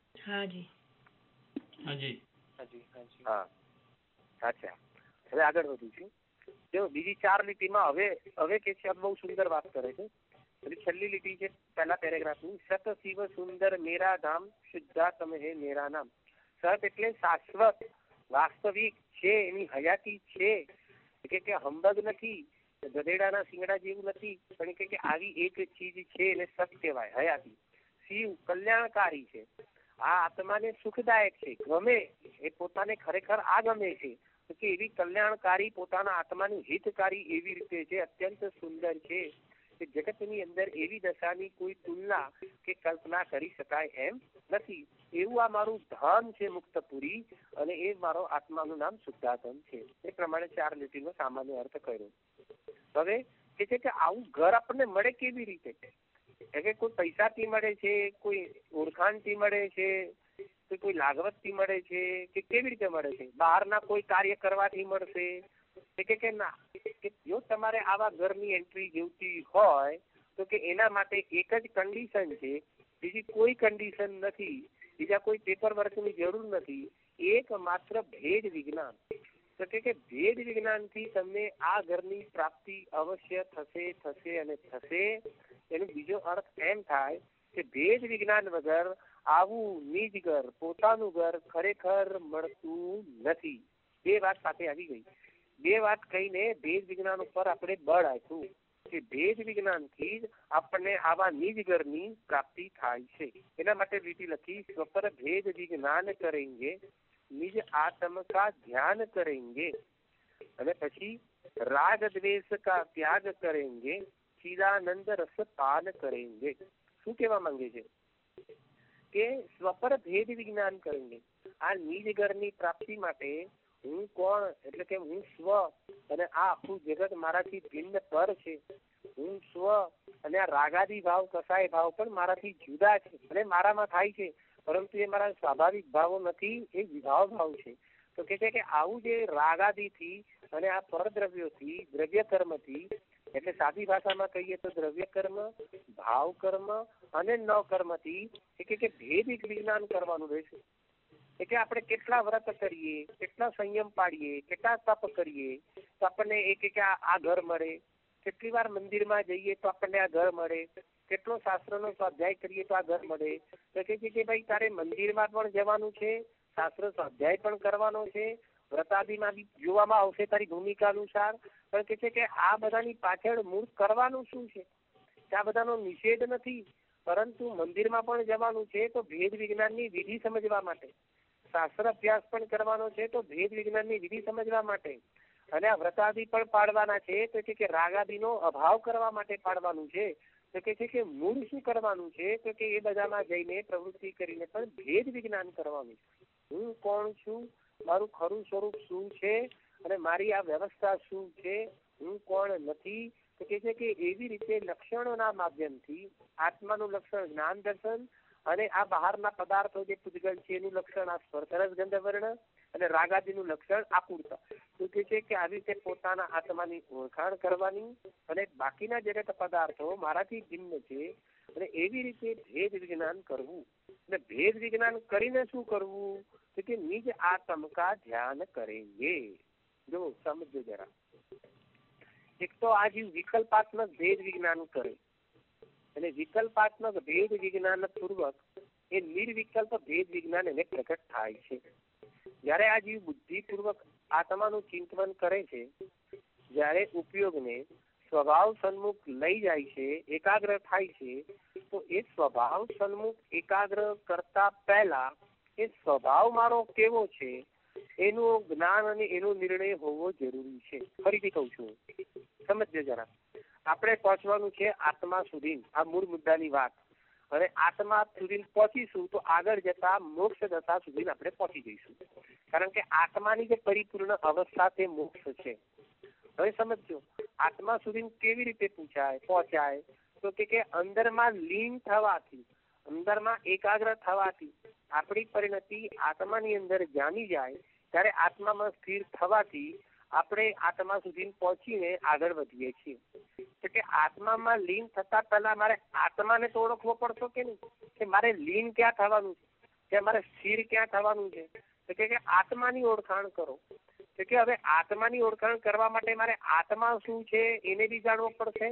Speaker 1: હા, અચ્છા. હવે આગળ વધું છું. જો બીજી 4 લીટીમાં હવે કે છે બહુ સુંદર વાત કરે છે. છેલ્લી લીટી છે પહેલા પેરેગ્રાફની. સત શિવ સુંદર મેરા ધામ, શુદ્ધાત્મ હે મેરા નામ. સત એટલે શાશ્વત, વાસ્તવિક છે, એની હયાતી છે, કે હંબગ નથી, ગધેડાના શિંગડા જેવું નથી, પણ કે આવી એક ચીજ છે એને સત કહેવાય, હયાતી. શિવ કલ્યાણકારી છે, આ આત્માને સુખદાયક છે, ગમે એ પોતાને ખરેખર આ ગમે છે. કે એવી કલ્યાણકારી, પોતાના આત્માનું હિતકારી એવી રીતે છે, અત્યંત સુંદર છે કે જગતની અંદર એવી દશાની કોઈ તુલના કે કલ્પના કરી શકાય એમ નથી. એવું આ મારું ધામ છે મુક્તપુરી, અને એ મારો આત્માનું નામ શુદ્ધાત્મ છે. એ પ્રમાણે 4 લીટીનો સામાન્ય અર્થ કર્યો. હવે કે છે કે આવું ઘર આપણને મળે કેવી રીતે? કે કોઈ પૈસાથી મળે છે, કોઈ ઓળખાણથી મળે છે, કોઈ લાગવતથી મળે છે, કે કેવી રીતે મળે છે? બહારના કોઈ કાર્ય કરવાથી મળશે કે ના? કે જો તમારે આવા ઘરની એન્ટ્રી જોઈતી હોય તો કે એના માટે એક જ કન્ડિશન છે, બીજી કોઈ કન્ડિશન નથી, બીજા કોઈ પેપર વર્કની જરૂર નથી, એક માત્ર ભેદ વિજ્ઞાન. તો કે ભેદ વિજ્ઞાનથી તમને આ ઘરની પ્રાપ્તિ અવશ્ય થશે અને થશે. એનો બીજો અર્થ એમ થાય કે ભેદ વિજ્ઞાન વગર આવું નિજ ઘર, પોતાનું ઘર ખરેખર મળતું નથી. 2 વાત સાથે આવી ગઈ. 2 વાત કહીને ભેદ વિજ્ઞાન ઉપર આપણે બળ આપ્યું કે ભેદ વિજ્ઞાનથી જ આપણને આવા નિજ ઘરની પ્રાપ્તિ થાય છે. એના માટે લીટી લખી, સ્વપર ભેદ વિજ્ઞાન કરેંગે, નિજ આત્મ કા ધ્યાન કરેંગે, અને પછી રાગ દ્વેષ કા ત્યાગ કરેંગે, ચિદાનંદ રસ પાન કરેંગે. શું કહેવા માંગે છે? કે સ્વપર ભેદ વિજ્ઞાન કરેંગે. આ નિજ ઘરની પ્રાપ્તિ માટે હું કોણ એટલે કે હું સ્વ અને આ આખું જગત મારાથી ભિન્ન પર છે. હું સ્વ અને આ રાગાદી ભાવ, કસાય ભાવ પણ મારાથી જુદા છે અને મારામાં થાય છે, પરંતુ એ મારા સ્વાભાવિક ભાવો નથી, એ વિભાવ ભાવ છે. તો કે છે કે આવું જે રાગાદીથી અને આ પરદ્રવ્યોથી, દ્રવ્ય કર્મથી એટલે સાદી ભાષામાં કહીએ તો દ્રવ્ય કર્મ, ભાવ કર્મ અને ન કર્મથી કે ભેદ વિજ્ઞાન કરવાનું રહેશે. એટલે આપણે કેટલા વ્રત કરીએ, કેટલા સંયમ પાડીએ, કેટલા તપ કરીએ તો આપણને કે આ ઘર મળે, કેટલી વાર મંદિરમાં જઈએ તો આપણને આ ઘર મળે, કેટલો શાસ્ત્રનો સ્વાધ્યાય કરીએ તો આ ઘર મળે. તો કે છે કે ભાઈ તારે મંદિરમાં પણ જવાનું છે, શાસ્ત્ર સ્વાધ્યાય પણ કરવાનો છે, વ્રતાદિમાં બી જોવામાં આવશે તારી ભૂમિકા અનુસાર. પણ કે છે કે આ બધાની પાછળ મૂળ કરવાનું શું છે? આ બધાનો નિષેધ નથી, પરંતુ મંદિરમાં પણ જવાનું છે તો ભેદ વિજ્ઞાનની વિધિ સમજવા માટે, શાસ્ત્ર અભ્યાસ પણ કરવાનો છે તો ભેદ વિજ્ઞાનની વિધિ સમજવા માટે, અને આ વ્રતાદિ પણ પાડવાના છે તો કે રાગાદિનો અભાવ કરવા માટે પાડવાનું છે. તો કે છે કે મૂળ શું કરવાનું છે? તો કે એ બધામાં જઈને પ્રવૃત્તિ કરીને પણ ભેદ વિજ્ઞાન કરવાનું છે. હું કોણ છું, મારું ખરું સ્વરૂપ શું છે, અને મારી આ વ્યવસ્થા શું છે, હું કોણ નથી. તો કે છે કે એવી રીતે લક્ષણોના માધ્યમથી આત્માનું લક્ષણ જ્ઞાન દર્શન, અને આ બહારના પદાર્થો જે પૂજગલ છે એનું લક્ષણ આ સ્પર્શ રસ ગંધ વર્ણ, અને રાગાદિનું લક્ષણ આકુરતા. તો કે છે કે આવી રીતે પોતાના આત્માની ઓળખાણ કરવાની, અને બાકીના જગત પદાર્થો મારાથી ભિન્ન છે, અને એવી રીતે ભેદ વિજ્ઞાન કરવું. અને ભેદ વિજ્ઞાન કરીને શું કરવું? તો કે નિજ આત્મ કા ધ્યાન કરેંગે. જો સમજો જરા, એક તો આ જીવ વિકલ્પાત્મક ભેદ વિજ્ઞાન કરે, અને વિકલ્પાત્મક ભેદ વિજ્ઞાન પૂર્વક એ નિર્વિકલ્પ ભેદ વિજ્ઞાન એને પ્રગટ થાય છે. જયારે આ જીવ બુદ્ધિપૂર્વક આત્માનું ચિંતન કરે છે, જયારે ઉપયોગને સ્વભાવ સન્મુખ લઈ જાય છે, એકાગ્ર થાય છે, તો એ સ્વભાવ સન્મુખ એકાગ્ર કરતા પહેલા એ સ્વભાવ મારો કેવો છે એનું જ્ઞાન અને એનો નિર્ણય હોવો જરૂરી છે. ફરીથી કહું છું, સમજજો જરા. આપણે પહોંચવાનું છે આત્મા સુધી, આ મૂળ મુદ્દાની વાત. અને આત્મા સુધી પહોંચીશું તો આગળ જતા મોક્ષ દશા સુધી આપણે પહોંચી જઈશું, કારણ કે આત્માની જે પરિપૂર્ણ અવસ્થા તે મોક્ષ છે. હવે સમજો, આત્મા સુધી કેવી રીતે પહોંચાય? તો કે અંદરમાં લીન થવાથી, અંદરમાં એકાગ્ર થવાથી, આપણી પરિણતિ આત્માની અંદર જામી જાય ત્યારે આત્મામાં સ્થિર થવાથી આપણે આત્મા સુધી પહોંચીને આગળ વધીએ છીએ. તો કે આત્મામાં લીન થતા પહેલા મારે આત્માને તો ઓળખવો પડતો કે નહીં, કે મારે લીન ક્યાં થવાનું છે, કે મારે સ્થિર ક્યાં થવાનું છે. તો કે આત્માની ઓળખાણ કરો. તો કે હવે આત્માની ઓળખાણ કરવા માટે મારે આત્મા શું છે એને બી જાણવો પડશે,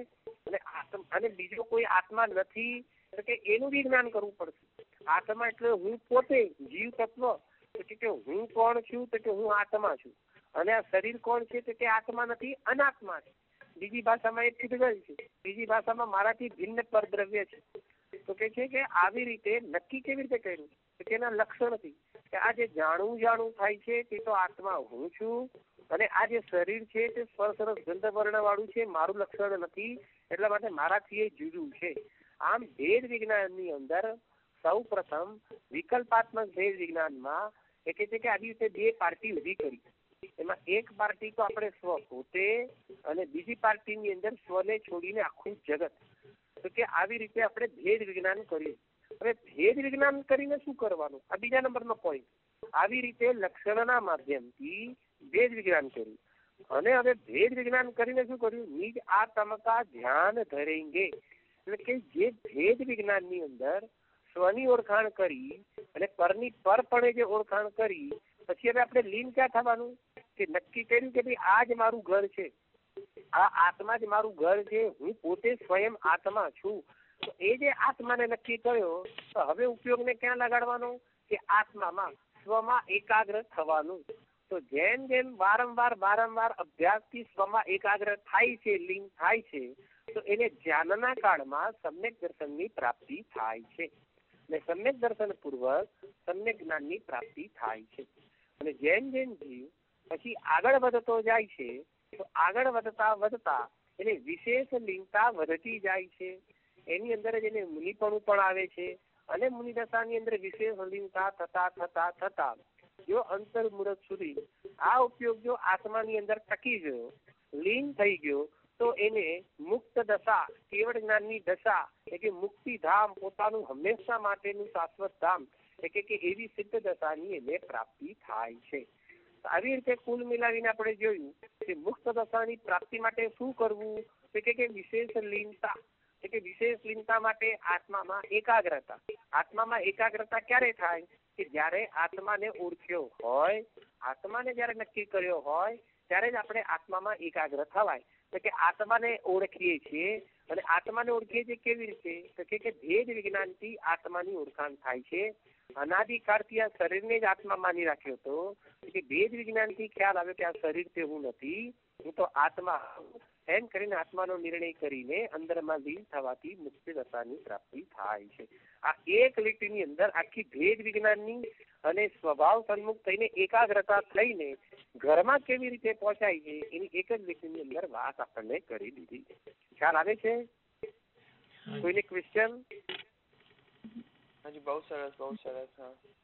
Speaker 1: અને બીજો કોઈ આત્મા નથી તો કે એનું બી જ્ઞાન કરવું પડશે. આત્મા એટલે હું પોતે જીવ તત્વ. તો કે હું કોણ છું? તો કે હું આત્મા છું. અને આ શરીર કોણ છે? તો કે આત્મા નથી, અનાત્મા છે. બીજી ભાષામાં એ પૂજગલ છે, બીજી ભાષામાં મારાથી ભિન્ન પરદ્રવ્ય છે. તો કે છે કે આવી રીતે નક્કી કેવી રીતે કર્યું? તો કે એના લક્ષણથી કે આ જે જાણવું થાય છે તે તો આત્મા હું છું, અને આ જે શરીર છે તે સ્પર્શ રસ ગંધ વર્ણ વાળું છે, મારું લક્ષણ નથી, એટલા માટે મારાથી એ જુદું છે. આમ ભેદ વિજ્ઞાનની અંદર સૌ પ્રથમ વિકલ્પાત્મક ભેદ વિજ્ઞાનમાં એ કે છે કે આવી રીતે બે પાર્ટી ઉભી કરી. એમાં એક પાર્ટી તો આપણે સ્વ પોતે, અને બીજી પાર્ટીની અંદર સ્વને છોડીને આખું જગત. તો કે આવી રીતે આપણે ભેદ વિજ્ઞાન કર્યું. હવે ભેદ વિજ્ઞાન કરીને શું કરવાનું? આ બીજા નંબરનો પોઈન્ટ. આવી રીતે લક્ષણના માધ્યમથી ભેદ વિજ્ઞાન કર્યું, અને હવે ભેદ વિજ્ઞાન કરીને શું કર્યું? નિજ આત્મ કા ધ્યાન ધરેંગે. એટલે કે જે ભેદ વિજ્ઞાનની અંદર સ્વની ઓળખાણ કરી અને પરની પરપણે જે ઓળખાણ કરી, પછી હવે આપણે લીન ક્યાં થવાનું? કે નક્કી કર્યું કે ભાઈ આ જ મારું ઘર છે, આ આત્મા જ મારું ઘર છે, હું પોતે સ્વયં આત્મા છું. તો એ જે આત્માને નક્કી કર્યો, તો હવે ઉપયોગને ક્યાં લગાડવાનો? કે આત્મામાં, સ્વમાં એકાગ્ર થવાનું. તો જેમ જેમ વારંવાર અભ્યાસથી સ્વમાં એકાગ્ર થાય છે, લીન થાય છે, તો એને ધ્યાનના કાળમાં સમ્યક દર્શનની પ્રાપ્તિ થાય છે, અને સમ્યક દર્શન પૂર્વક સમ્યક જ્ઞાનની પ્રાપ્તિ થાય છે. અને જેમ જેમ જીવ પછી આગળ વધતો જાય છે, તો આગળ વધતા એને વિશેષ લીનતા વધતી જાય છે. એની અંદર જ એને મુનિપણું પણ આવે છે, અને મુનિદશાની અંદર વિશેષ લીનતા થતા જો અંતર મુહૂર્ત સુધી આ ઉપયોગ જો આત્માની અંદર ટકી ગયો, લીન થઈ ગયો, તો એને મુક્ત દશા, કેવળ જ્ઞાનની દશા, એટલે કે મુક્તિ ધામ, પોતાનું હંમેશા માટેનું શાશ્વત ધામ, એટલે કે એવી સિદ્ધ દશાની એને પ્રાપ્તિ થાય છે. આવી રીતે કુલ મિલાવીને આપણે જોયું કે મુક્ત દશાની પ્રાપ્તિ માટે શું કરવું? તો કે વિશેષ લીનતા, કે વિશેષ લીનતા માટે આત્મામાં એકાગ્રતા. આત્મામાં એકાગ્રતા ક્યારે થાય? કે જ્યારે આત્માને ઓળખ્યો હોય, આત્માને જ્યારે નક્કી કર્યો હોય ત્યારે જ આપણે આત્મામાં એકાગ્ર થવાય. તો કે આત્માને ઓળખીએ છીએ, અને આત્માને ઓળખીએ છીએ કેવી રીતે? તો કે ભેદ વિજ્ઞાનથી આત્માની ઓળખાણ થાય છે. અનાદિકાળથી આ શરીરને જ આત્મા માની રાખ્યો હતો, કે ભેદ વિજ્ઞાનથી ખ્યાલ આવ્યો કે આ શરીર તે હું નથી, હું તો આત્મા, એમ કરીને આત્માનો નિર્ણય કરીને અંદરમાં લીન થવાથી મુક્તિદશાની પ્રાપ્તિ થાય છે. આ એક લીટીની અંદર આખી ભેદ વિજ્ઞાનની અને સ્વભાવ સન્મુખ થઈને એકાગ્રતા થઈને ઘરમાં કેવી રીતે પહોંચાય છે એની એક જ લીટીની અંદર વાત આપણને કરી દીધી. ખ્યાલ આવે છે? કોઈને ક્વેશ્ચન?
Speaker 2: હાજી, બહુ સરસ, બહુ સરસ.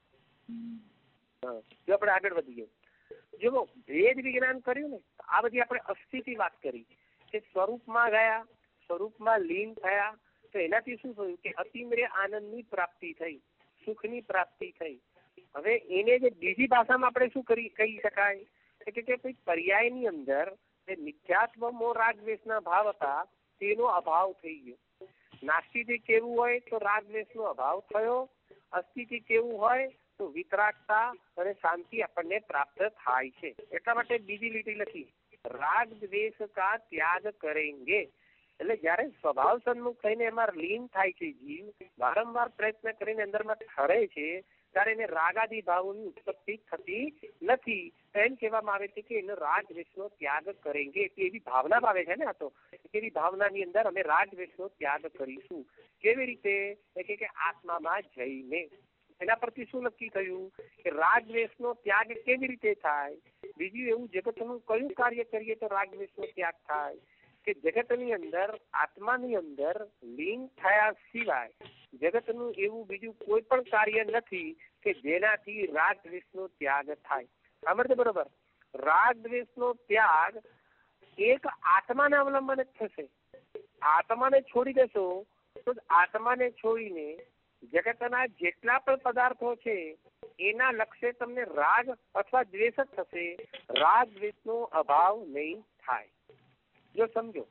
Speaker 1: જો આપણે આગળ વધીએ, જો ભેદ વિજ્ઞાન કર્યું ને, આ બધી આપણે અસ્થિથી વાત કરી કે સ્વરૂપમાં ગયા, સ્વરૂપમાં લીન થયા, તો એનાથી શું થયું કે અતિમ્રિય આનંદની પ્રાપ્તિ થઈ, સુખની પ્રાપ્તિ થઈ. હવે એને જે બીજી ભાષામાં આપણે શું કહી શકાય કે કોઈ પર્યાયની અંદર જે મિથ્યાત્વ મોહ રાગ દ્વેષના ભાવ હતા તેનો અભાવ થઈ ગયો. નાસ્તિથી કેવું હોય તો રાગ દ્વેષનો અભાવ થયો, અસ્થિથી કેવું હોય તો વિતરાગતા અને શાંતિ આપણને પ્રાપ્ત થાય છે. એટલા માટે બીજી લીટી લખી, રાગ દ્વેષ કા ત્યાગ કરેંગે. એટલે જયારે સ્વભાવ સન્મુખ થઈને એમાં લીન થાય છે જીવ, વારંવાર પ્રયત્ન કરીને અંદરમાં ઠરે છે, ત્યારે એને રાગાદી ભાવોની ઉત્પત્તિ થતી નથી. એમ કહેવામાં આવે છે કે એનો રાગ દ્વેષનો ત્યાગ કરેંગે. એવી ભાવના આવે છે ને, આ તો એવી ભાવનાની અંદર અમે રાગ દ્વેષનો ત્યાગ કરીશું. કેવી રીતે? કે આત્મામાં જઈને. એના પરથી શું નક્કી થયું કે રાગ દ્વેષનો ત્યાગ કેવી રીતે થાય? બીજું એવું જગતનું કયું કાર્ય કરીએ તો રાગ દ્વેષનો ત્યાગ થાય? કે જગતની અંદર, આત્માની અંદર લીન થયા સિવાય જગતનું એવું બીજું કોઈ પણ કાર્ય નથી કે જેનાથી રાગ દ્વેષનો ત્યાગ થાય. સાંભળજો બરોબર, રાગ દ્વેષનો ત્યાગ એક આત્માના અવલંબન જ થશે. આત્માને છોડી દેશો તો આત્માને છોડીને જગતના જેટલા પણ પદાર્થો છે એના લક્ષ્ય તમને રાગ અથવા દ્વેષ જ થશે. રાગ દ્વેષનો અભાવ નહીં થાય. જો સમજો,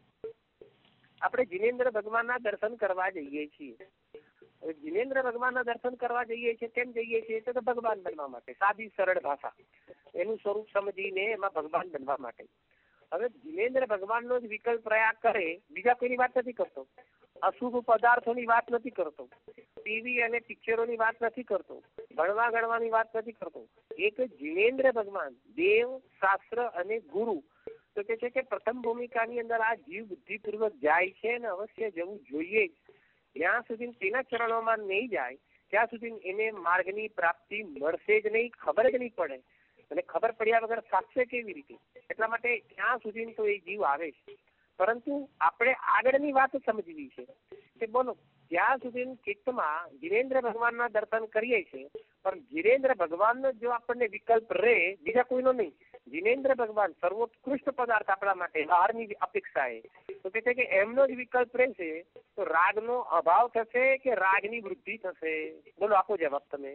Speaker 1: આપણે જીનેન્દ્ર ભગવાનના દર્શન કરવા જઈએ છીએ. જીનેન્દ્ર ભગવાનના દર્શન કરવા જઈએ છીએ, કેમ જઈએ છીએ? તો ભગવાન બનવા માટે. સાદી સરળ ભાષા, એનું સ્વરૂપ સમજીને એમાં ભગવાન બનવા માટે. હવે જીનેન્દ્ર ભગવાનનો જ વિકલ્પ પ્રયાગ કરે, બીજા કોઈની વાત નથી કરતો, અશુભ પદાર્થોની વાત નથી કરતો, ટીવી અને પિક્ચરોની વાત નથી કરતો, ભણવા ગણવાની વાત નથી કરતો. એક જીનેન્દ્ર ભગવાન, દેવ, શાસ્ત્ર અને ગુરુ, તો કે છે કે પ્રથમ ભૂમિકાની અંદર આ જીવ બુદ્ધિપૂર્વક જાય છે અને અવશ્ય જવું જોઈએ. જ્યાં સુધી તેના ચરણોમાં નહીં જાય ત્યાં સુધી એને માર્ગની પ્રાપ્તિ મળશે જ નહીં, ખબર જ નહીં પડે. અને ખબર પડ્યા વગર સાચશે કેવી રીતે? એટલા માટે ત્યાં સુધી તો એ જીવ આવે છે. પરંતુ આપણે આગળની વાત સમજવી છે કે બોલો, જ્યાં સુધી ચિત્તમાં જીનેન્દ્ર ભગવાનના દર્શન કરીએ છીએ, પણ જીનેન્દ્ર ભગવાનનો જો આપણને વિકલ્પ રહે, બીજા કોઈનો નહીં, જીનેન્દ્ર ભગવાન સર્વોત્કૃષ્ટ પદાર્થ આપણા માટે બહારની અપેક્ષાએ, તો કે છે કે એમનો જ વિકલ્પ રહેશે તો રાગનો અભાવ થશે કે રાગની વૃદ્ધિ થશે? બોલો, આપો જવાબ તમે.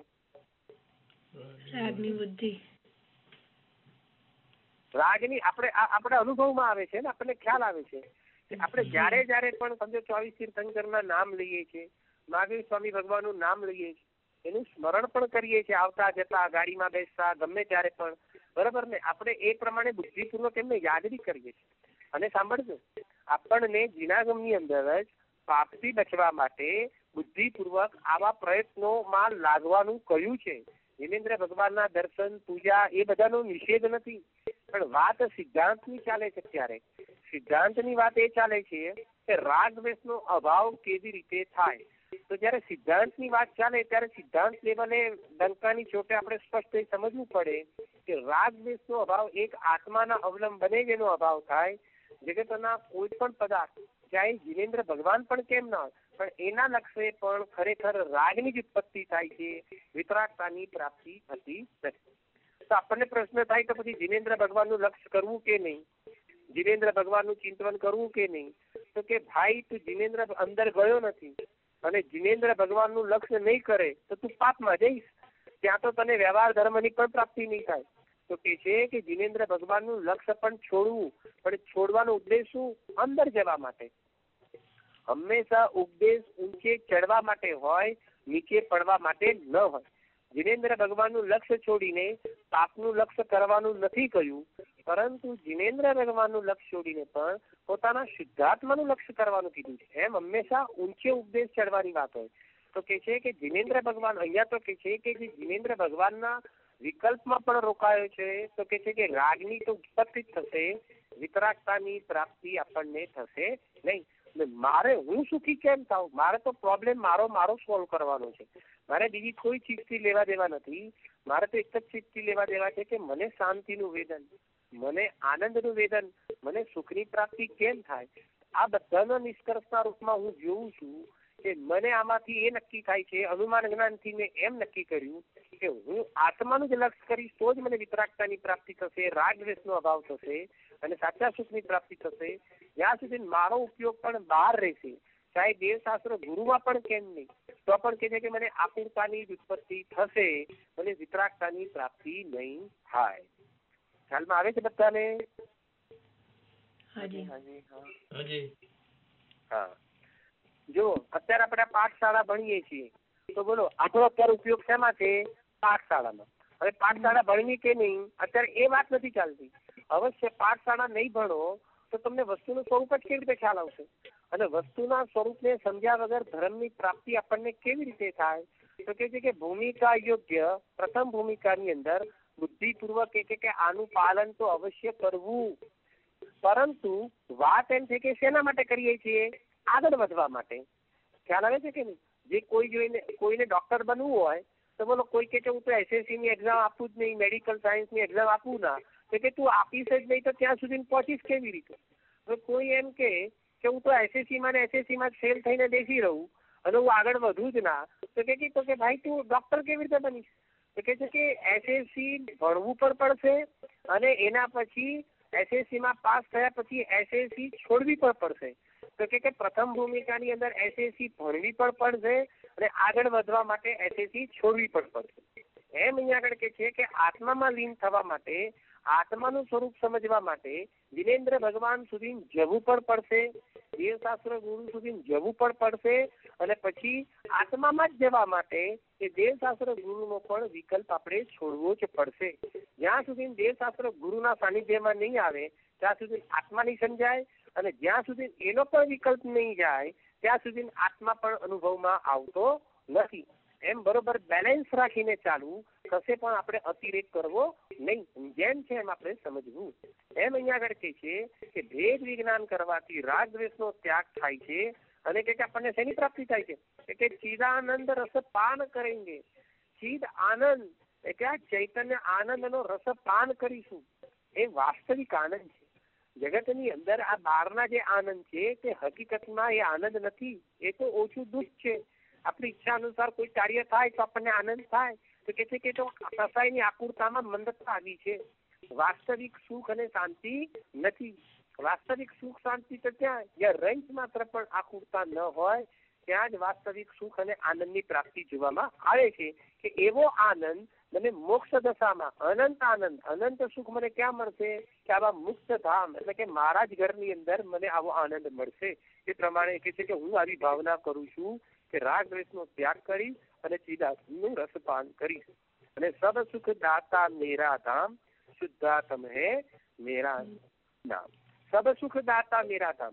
Speaker 4: રાગની વૃદ્ધિ.
Speaker 1: રાગની આપણે અનુભવમાં આવે છે ને, આપણને ખ્યાલ આવે છે કે આપણે જયારે જયારે પણ 24 તીર્થંકરના નામ લઈએ છીએ, મહાવીર સ્વામી ભગવાનનું નામ લઈએ છીએ, એનું સ્મરણ પણ કરીએ છીએ, આવતા જતા, ગાડીમાં બેસતા, ગમે ત્યારે પણ, બરાબર ને? આપણે એ પ્રમાણે બુદ્ધિપૂર્વક એમને યાદ બી કરીએ છીએ. અને સાંભળજો, આપણને જીનાગમની અંદર જ પાપથી બચવા માટે બુદ્ધિપૂર્વક આવા પ્રયત્નોમાં લાગવાનું કહ્યું છે. જીનેન્દ્ર ભગવાનના દર્શન, પૂજા એ બધાનો નિષેધ નથી, પણ વાત સિદ્ધાંતની ચાલે છે. ત્યારે સિદ્ધાંતની વાત એ ચાલે છે કે રાગ દ્વેષનો અભાવ કેવી રીતે થાય. તો જયારે સિદ્ધાંતની વાત ચાલે ત્યારે સિદ્ધાંત લેવલે ડંકાની ચોટે આપણે સ્પષ્ટ સમજવું પડે કે રાગ દ્વેષનો અભાવ એક આત્માના અવલંબને જ એનો અભાવ થાય. જગતના કોઈ પણ પદાર્થ, ચાહે જીનેન્દ્ર ભગવાન પણ કેમ ના હોય, પણ એના લક્ષ્ય પણ ખરેખર રાગની જ ઉત્પત્તિ થાય છે, વિતરાગતાની પ્રાપ્તિ થતી નથી. તો આપણને પ્રશ્ન થાય તો પછી જીનેન્દ્ર ભગવાનનું લક્ષ્ય કરવું કે નહીં, જીનેન્દ્ર ભગવાનનું ચિંતન કરવું કે નહીં? તો કે ભાઈ, તું જીનેન્દ્ર અંદર ગયો નથી અને જીનેન્દ્ર ભગવાનનું લક્ષ્ય નહીં કરે તો તું પાપમાં જઈશ. ત્યાં તો તને વ્યવહાર ધર્મની પણ પ્રાપ્તિ નહીં થાય. તો કે છે કે જીનેન્દ્ર ભગવાનનું લક્ષ્ય પણ છોડવું, પણ છોડવાનો ઉદ્દેશ શું? અંદર જવા માટે. હંમેશા ઉપદેશ ઊંચે ચડવા માટે હોય, નીચે પડવા માટે ન હોય. જીનેન્દ્ર ભગવાનનું લક્ષ્ય છોડીને પાપનું લક્ષ્ય કરવાનું નથી કહ્યું, પરંતુ જીનેન્દ્ર ભગવાનનું લક્ષ્ય છોડીને પણ પોતાના શુદ્ધાત્માનું લક્ષ્ય કરવાનું કીધું છે. એમ હંમેશા ઊંચે ઉપદેશ ચડવાની વાત હોય. તો કે છે કે જીનેન્દ્ર ભગવાન અહીંયા તો કે છે કે જે જીનેન્દ્ર ભગવાનના વિકલ્પમાં પણ રોકાયો છે. તો કે છે કે રાગની તો ઉત્પત્તિ થશે, વિતરાગતાની પ્રાપ્તિ આપણને થશે નહીં. મારે હું સુખી કેમ થાઉં? મારે તો પ્રોબ્લેમ મારો સોલ્વ કરવાનો છે. મારે બીજી કોઈ ચીજથી લેવા દેવા નથી. મારે તો એક જ ચીજથી લેવા દેવા છે કે મને શાંતિનું વેદન, મને આનંદનું વેદન, મને સુખની પ્રાપ્તિ કેમ થાય. આ બધાના નિષ્કર્ષના રૂપમાં હું જોઉં છું કે મને આમાંથી એ નક્કી થાય છે, અનુમાન જ્ઞાનથી મેં એમ નક્કી કર્યું કે હું આત્માનું જ લક્ષ્ય કરીશ તો જ મને વિતરાગતાની પ્રાપ્તિ થશે, રાગ દ્વેષનો અભાવ થશે અને સાચા સુખની પ્રાપ્તિ થશે. જ્યાં સુધી મારો ઉપયોગ પણ બહાર રહેશે, ચાહે દેવશાસ્ત્ર ગુરુમાં પણ કેમ નહીં, તો પણ કહે છે કે મને આકુરતાની ઉત્પત્તિ થશે, મને વિતરાગતાની પ્રાપ્તિ નહીં થાય. ખ્યાલમાં આવે છે બધાને? હા. જો અત્યારે આપણે પાઠશાળા ભણીએ છીએ તો બોલો આપણો અત્યારે ઉપયોગ શેમાં છે? પાઠશાળામાં. હવે પાઠશાળા ભણવી કે નહીં, અત્યારે એ વાત નથી ચાલતી. અવશ્ય પાઠશાળા નહીં ભણો તો તમને વસ્તુનું સ્વરૂપ જ કેવી રીતે ખ્યાલ આવશે? અને વસ્તુના સ્વરૂપને સમજ્યા વગર ધર્મની પ્રાપ્તિ આપણને કેવી રીતે થાય? તો કે છે કે ભૂમિકા યોગ્ય પ્રથમ ભૂમિકાની અંદર બુદ્ધિપૂર્વક કે આનું પાલન તો અવશ્ય કરવું, પરંતુ વાત એમ છે કે શેના માટે કરીએ છીએ? આગળ વધવા માટે. ખ્યાલ આવે છે કે નહીં? જે કોઈને ડોક્ટર બનવું હોય તો બોલો કોઈ કે હું તો SSC ની એક્ઝામ આપું જ નહીં, મેડિકલ સાયન્સની એક્ઝામ આપું ના, તો કે તું આપીશ જ નહીં તો ત્યાં સુધી પહોંચીશ કેવી રીતે? તો કોઈ એમ કે હું તો SSCમાં જ ફેલ થઈને બેસી રહું અને હું આગળ વધું જ ના, તો કે ભાઈ તું ડોક્ટર કેવી રીતે બનીશ? તો કે છે કે SSC ભણવું પણ પડશે અને એના પછી SSCમાં પાસ થયા પછી SSC છોડવી પણ પડશે. તો કે પ્રથમ ભૂમિકાની અંદર SSC ભણવી પણ પડશે અને આગળ વધવા માટે SSC છોડવી પણ પડશે. એમ અહીંયા આગળ કે છે કે આત્મામાં લીન થવા માટે, આત્માનું સ્વરૂપ સમજવા માટે જીનેન્દ્ર ભગવાન સુધી જવું પણ પડશે, દેવશાસ્ત્ર ગુરુ સુધી જવું પણ પડશે અને પછી આત્મામાં જ જવા માટે એ દેવશાસ્ત્ર ગુરુનો પણ વિકલ્પ આપણે છોડવો જ પડશે. જ્યાં સુધી દેવશાસ્ત્ર ગુરુના સાનિધ્યમાં નહીં આવે ત્યાં સુધી આત્મા નહીં સમજાય અને જ્યાં સુધી એનો પણ વિકલ્પ નહીં જાય ત્યાં સુધી આત્મા પણ અનુભવમાં આવતો નથી. એમ બરોબર બેલેન્સ રાખીને ચાલવું, કશે પણ આપણે અતિરેક કરવો નહીં. જેમ છે એમ આપણે સમજવું. એમ અહીંયા આગળ કહે છે કે ભેદ વિજ્ઞાન કરવાથી રાગ દ્વેષનો ત્યાગ થાય છે અને કે આપણને શેની પ્રાપ્તિ થાય છે? કે ચિદાનંદ રસ પાન કરેંગે. ચિદ આનંદ એટલે ચૈતન્ય આનંદનો રસ પાન કરીશું. એ વાસ્તવિક આનંદ છે. જગતની અંદર આ બહારના જે આનંદ છે તે હકીકતમાં એ આનંદ નથી, એ તો ઓછું દુઃખ છે. આપણી ઈચ્છા અનુસાર કોઈ કાર્ય થાય તો આપણને આનંદ થાય, તો કે છે કે તો કસાયની આકુરતામાં મંદતા આવી છે. વાસ્તવિક સુખ અને શાંતિ નથી. વાસ્તવિક સુખ શાંતિ તો ત્યાં જ્યાં રંજ માત્ર પણ આકુરતા ન હોય ત્યાં જ વાસ્તવિક સુખ અને આનંદની પ્રાપ્તિ જોવામાં આવે છે. કે એવો આનંદ મને મોક્ષ દશામાં અનંત સુખ મને ક્યાં મળશે? કે આવા મુક્ત ધામ એટલે કે મારા જ ઘરની અંદર મને આવો આનંદ મળશે. એ પ્રમાણે કહે છે કે હું આવી ભાવના કરું છું કે રાગ દ્વેષનો ત્યાગ કરીશ અને ચિદાનંદનું રસપાન કરીશ અને સબ સુખ દાતા મેરા ધામ, શુદ્ધાત્મ હે મેરા નામ. સબ સુખ દાતા મેરા ધામ.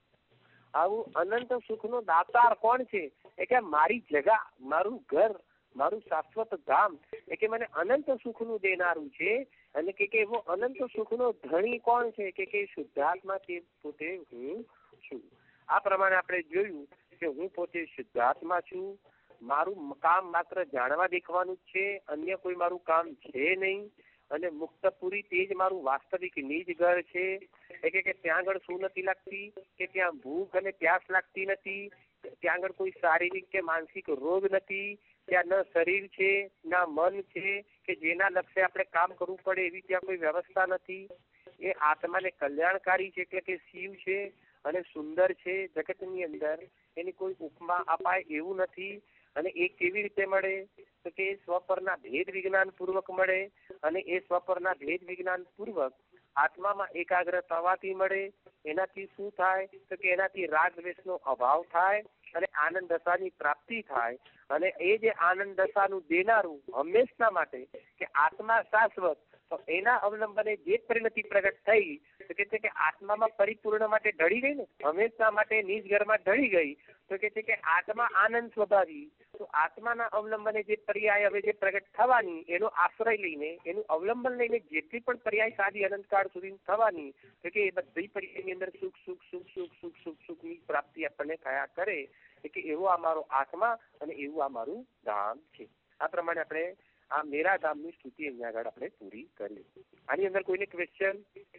Speaker 1: આવું અનંત સુખનો દાતાર કોણ છે? એ કે મારી જગા, મારું ઘર, મારું શાશ્વત ધામ, એ કે મને અનંત સુખનું દેનારું છે. અને કે એવો અનંત સુખનો ધણી કોણ છે? કે શુદ્ધાત્મા તે પોતે હું છું. આ પ્રમાણે આપણે જોયું કે હું પોતે શુદ્ધાત્મા છું. મારું કામ માત્ર જાણવા દેખવાનું જ છે, અન્ય કોઈ મારું કામ છે નહીં. અને મુક્તપુરી તે જ મારું વાસ્તવિક નિજ ઘર છે. એટલે કે ત્યાં આગળ શું નથી લાગતી? કે ત્યાં ભૂખ અને પ્યાસ લાગતી નથી, ત્યાં આગળ કોઈ શારીરિક કે માનસિક રોગ નથી, ત્યાં ન શરીર છે ના મન છે કે જેના લક્ષ્ય આપણે કામ કરવું પડે એવી ત્યાં કોઈ વ્યવસ્થા નથી. એ આત્માને કલ્યાણકારી છે એટલે કે શિવ છે અને સુંદર છે. જગતની અંદર એની કોઈ ઉપમા અપાય એવું નથી. અને એ કેવી રીતે મળે? તો કે એ સ્વપરના ભેદ વિજ્ઞાન પૂર્વક મળે, અને એ સ્વપરના ભેદ વિજ્ઞાન પૂર્વક આત્મામાં એકાગ્ર થવાથી મળે. એનાથી શું થાય તો કે એનાથી રાગ દ્વેષનો અભાવ થાય અને આનંદ દશાની પ્રાપ્તિ થાય. અને એ જે આનંદ દશાનું દેનારું હંમેશના માટે કે આત્મા શાશ્વત, તો એના અવલંબને જે પરિણતિ પ્રગટ થઈ તો કે છે કે આત્મામાં પરિપૂર્ણ માટે ઢળી ગઈ ને, હંમેશના માટે નિજ ઘરમાં ઢળી ગઈ. તો કે છે કે આત્મા આનંદ સ્વભાવી. તો આત્માના અવલંબને જે પર્યાય હવે જે પ્રગટ થવાની, એનો આશ્રય લઈને, એનું અવલંબન લઈને જેટલી પણ પર્યાય સાદી અનંતકાળ સુધી થવાની, તો કે એ બધી પર્યાયની અંદર સુખ સુખ સુખ સુખ સુખ સુખ સુખની પ્રાપ્તિ આપણને થયા કરે. કે એવો આ મારો આત્મા અને એવું આ મારું ધામ છે. આ પ્રમાણે આપણે આ મેરા ધામની સ્તુતિ અહીંયા આગળ આપણે પૂરી કરી. આની અંદર કોઈને ક્વેશ્ચન?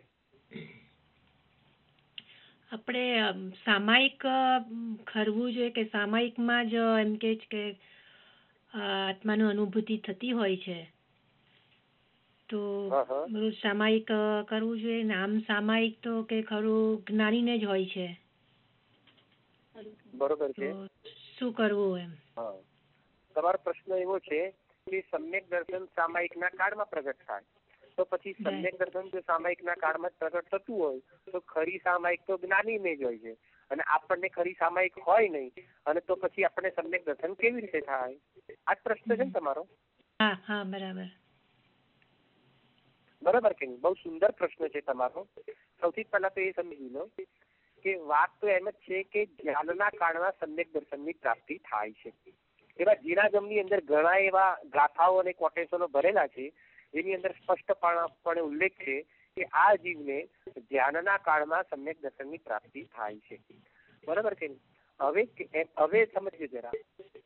Speaker 4: આપણે સામાયિક ખરવું જોઈએ કે સામાયિકમાં જ એમ કે છે કે આત્માનું અનુભૂતિ થતી હોય છે, તો સામાયિક કરવું જોઈએ ને? આમ સામાયિક તો કે ખરું જ્ઞાનીને જ હોય છે.
Speaker 1: બરોબર છે.
Speaker 4: શું કરવું એમ?
Speaker 1: તમારો પ્રશ્ન એવો છે કે સમ્યક દર્શન સામાયિકના કાળમાં પ્રગટ થાય, તો પછી સમ્યક દર્શન જો સામાયિકના કાળમાં જ પ્રગટ થતું હોય તો ખરી સામાયિક તો જ્ઞાનીને જ હોય છે, અને આપણને ખરી સામાયિક હોય નહીં, અને તો પછી આપણને સમ્યક દર્શન કેવી રીતે થાય? આ પ્રશ્ન છે ને તમારો?
Speaker 4: હા, બરાબર.
Speaker 1: બરાબર કે નહીં? બહુ સુંદર પ્રશ્ન છે તમારો. સૌથી પહેલા તો એ સમજી લો કે વાત તો એમ જ છે કે જ્ઞાનના કાળમાં સમ્યક દર્શનની પ્રાપ્તિ થાય છે. એવા જીરાગમની અંદર ઘણા એવા ગાથાઓ અને કોટેશનો ભરેલા છે, એની અંદર સ્પષ્ટપણે ઉલ્લેખ છે કે આ જીવને ધ્યાનના કાળમાં સમ્યક દર્શનની પ્રાપ્તિ થાય છે. બરાબર કે નહીં? હવે સમજજો જરા.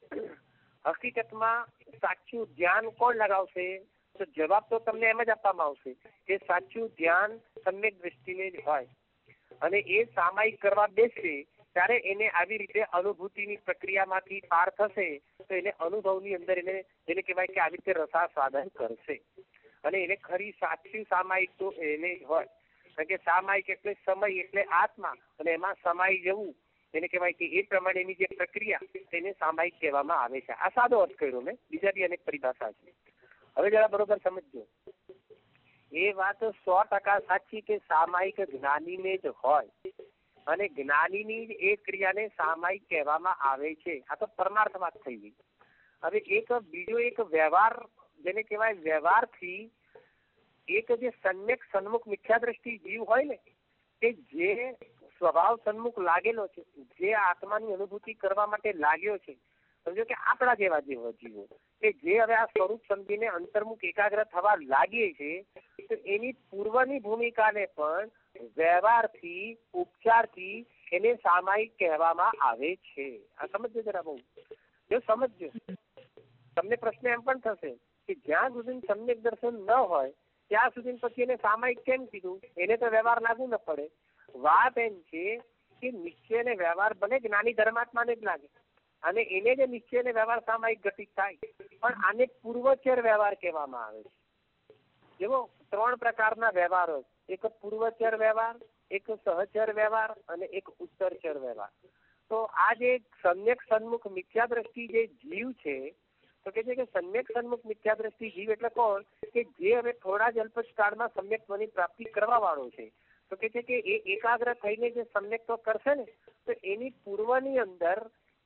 Speaker 1: હકીકતમાં સાચું ધ્યાન કોણ લગાવશે? તો જવાબ તો તમને એમ જ આપવામાં આવશે કે સાચું ધ્યાન સમ્યક દ્રષ્ટિને જ હોય, અને એ સામાયિક કરવા બેસશે ત્યારે એને આવી રીતે અનુભૂતિની પ્રક્રિયામાંથી પાર થશે, તો એને અનુભવની અંદર એને કહેવાય કે આવી રીતે રસાસ્વાદન કરશે, અને એને ખરી સાચી સામાયિક તો એને હોય. કારણ કે સામાયિક એટલે સમય એટલે આત્મા, અને એમાં સમાઈ જવું એને કહેવાય કે એ પ્રમાણેની જે પ્રક્રિયા તેને સામાયિક કહેવામાં આવે છે. આ સાદો અર્થ કર્યો મેં, બીજા બી અનેક પરિભાષા છે. હવે જરા બરોબર સમજજો. એ વાત 100% સાચી કે સામાયિક જ્ઞાનીને જ હોય, અને જ્ઞાનીની જ એ ક્રિયાને સામાયિક કહેવામાં આવે છે. આ તો પરમાર્થ વાત થઈ ગઈ. હવે બીજો એક વ્યવહાર, જેને કહેવાય વ્યવહારથી એક જે સમ્યક સન્મુખ મિથ્યા દ્રષ્ટિ જીવ હોય ને, કે જે સ્વભાવ સન્મુખ લાગેલો છે, જે આત્માની અનુભૂતિ કરવા માટે લાગ્યો છે, સમજો કે આપણા જેવા જીવો કે જે હવે આ સ્વરૂપ સમજીને અંતર્મુખ એકાગ્ર થવા લાગીએ છે, તો એની પૂર્વની ભૂમિકાને પણ વ્યવહારથી ઉપચારથી એને સામાયિક કહેવામાં આવે છે. આ સમજજો જરા બહુ. જો સમજજો, તમને પ્રશ્ન એમ પણ થશે કે જ્યાં સુધી સમ્યક દર્શન ન હોય ત્યાં સુધી પછી એને સામાયિક કેમ કીધું? એને તો વ્યવહાર લાગુ ન પડે. વાત એમ છે કે નિશ્ચય ને વ્યવહાર ભલે જ્ઞાની ધર્માત્માને જ લાગે, અને એને જે નિશ્ચય ને વ્યવહાર સામાયિક ઘટિત થાય, પણ આને પૂર્વચર વ્યવહાર કહેવામાં આવે છે. જેવો 3 પ્રકારના વ્યવહારો, એક પૂર્વચર વ્યવહાર, એક સહચર વ્યવહાર અને એક ઉત્તરચર વ્યવહાર. તો આ જે સમ્યક સન્મુખ મિથ્યા દ્રષ્ટિ જે જીવ છે, તો કે છે કે સમ્યક સન્મુખ મિથ્યા દ્રષ્ટિ જીવ એટલે કોણ? કે જે હવે થોડા જ અલ્પકાળમાં સમ્યકત્વની પ્રાપ્તિ કરવા વાળો છે. તો કે છે કે એ એકાગ્ર થઈને જે સમ્યકત્વ કરશે ને, તો એની પૂર્વની અંદર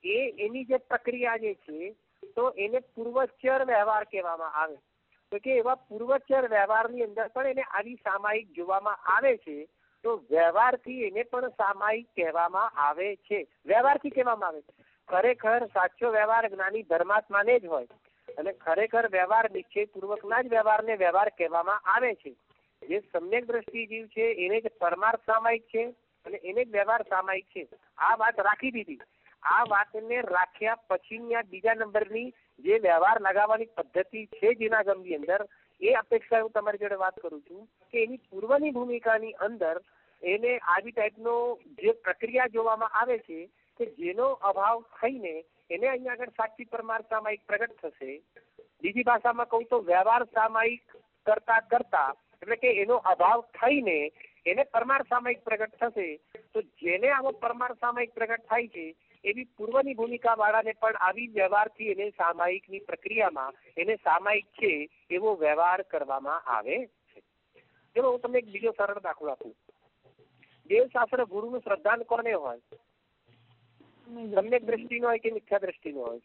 Speaker 1: એની જે પ્રક્રિયા જે છે, તો એને પૂર્વચર વ્યવહાર કહેવામાં આવે. તો કે એવા પૂર્વચર વ્યવહારની અંદર પણ એને આવી સામાયિક જોવામાં આવે છે. તો વ્યવહારથી એને પણ સામાયિક કહેવામાં આવે છે. વ્યવહારથી કહેવામાં આવે છે. ખરેખર સાચો વ્યવહાર જ્ઞાની ધર્માત્માને જ હોય, અને ખરેખર વ્યવહાર નિશ્ચયપૂર્વકના જ વ્યવહારને વ્યવહાર કહેવામાં આવે છે. જે સમ્યક દ્રષ્ટિ જીવ છે એને જ પરમાર્થ સામાયિક છે, અને એને જ વ્યવહાર સામાયિક છે. આ વાત રાખી દીધી. આ વાતને રાખ્યા પછીની આ બીજા નંબરની જે વ્યવહાર લગાવવાની પદ્ધતિ છે જીનાગમની અંદર, એ અપેક્ષા હું તમારી જોડે વાત કરું છું કે એની પૂર્વની ભૂમિકાની અંદર એને આવી ટાઈપનો જે પ્રક્રિયા જોવામાં આવે છે કે જેનો અભાવ થઈને એને અહીંયા આગળ સાચી પરમાર્થ સામાયિક પ્રગટ થશે. બીજી ભાષામાં કહું તો વ્યવહાર સામાયિક કરતા એટલે કે એનો અભાવ થઈને એને પરમાર્થ સામાયિક પ્રગટ થશે. તો જેને આવો પરમાર્થ સામાયિક પ્રગટ થાય છે એવી પૂર્વની ભૂમિકા વાળાને પણ આવી વ્યવહારથી એને સામાયિકની પ્રક્રિયામાં એને સામાયિક છે એવો વ્યવહાર કરવામાં આવે છે. ચલો હું તમને એક બીજો સરળ દાખલો આપું. દેવશાસ્ત્ર ગુરુનું શ્રદ્ધાન કોને હોય? સમ્યક દ્રષ્ટિનો હોય કે મિથ્યા દ્રષ્ટિનો હોય?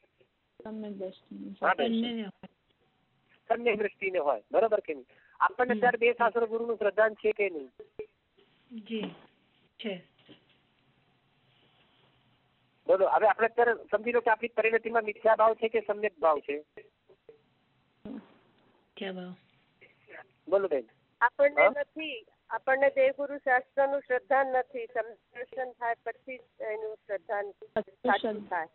Speaker 1: સમ્યક દ્રષ્ટિને હોય, બરોબર કે નહીં? આપણને અત્યારે દેવશાસ્ત્ર ગુરુનું શ્રદ્ધાન છે કે નહીં? બોલો. હવે આપણે અત્યારે સમજી લો કે આપણી પરિણતિમાં મિથ્યા ભાવ છે કે સમ્યક ભાવ છે? બોલો બેન.
Speaker 5: આપણને નથી. આપણને દેવગુરુ શાસ્ત્ર નું શ્રદ્ધાન નથી. દર્શન થાય પછી એનું શ્રદ્ધાન સાચું થાય.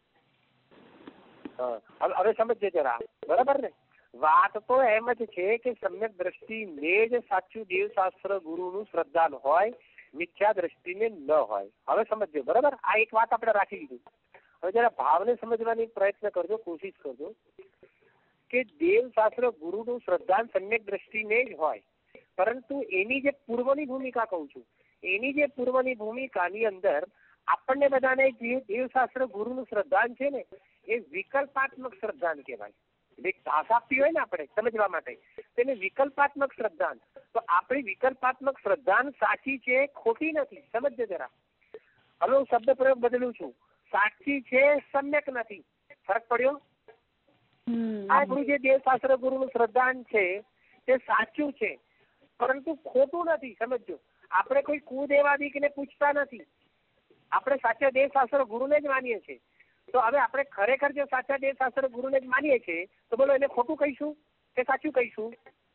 Speaker 1: હવે સમજજો જરા, બરાબર ને? વાત તો એમ જ છે કે સમ્યક દ્રષ્ટિને જ સાચું દેવશાસ્ત્ર ગુરુનું શ્રદ્ધાન હોય, મિથ્યા દ્રષ્ટિને ન હોય. હવે સમજજો, બરાબર? આ એક વાત આપણે રાખી લીધું. હવે જરા ભાવને સમજવાની પ્રયત્ન કરજો, કોશિશ કરજો કે દેવશાસ્ત્ર ગુરુનું શ્રદ્ધાન સમ્યક દ્રષ્ટિને જ હોય, પરંતુ એની જે પૂર્વની ભૂમિકા કહું છું, એની જે પૂર્વની ભૂમિકાની અંદર આપણને બધાને જે દેવશાસ્ત્ર ગુરુનું શ્રદ્ધાન છે ને એ વિકલ્પાત્મક શ્રદ્ધાન કહેવાય. એક ભાષા આપી હોય ને આપણે સમજવા માટે, તેને વિકલ્પાત્મક શ્રદ્ધાન. તો આપણી વિકલ્પાત્મક શ્રદ્ધાન સાચી છે, ખોટી નથી. સમજજો જરા. હવે હું શબ્દ પ્રયોગ બદલું છું. સાચી છે, સમ્યક નથી. ફરક પડ્યો? આપણું જે દેવશાસ્ત્ર ગુરુનું શ્રદ્ધાન છે તે સાચું છે, પરંતુ ખોટું નથી. સમજો, આપણે કોઈ કુદેવાદિકને પૂછતા નથી. આપણે સાચા દેવશાસ્ત્ર ગુરુને જ માનીએ છીએ. તો હવે આપણે ખરેખર જો સાચા દેવશાસ્ત્ર ગુરુને જ માનીએ છીએ તો બોલો એને ખોટું કહીશું કે સાચું કહીશું?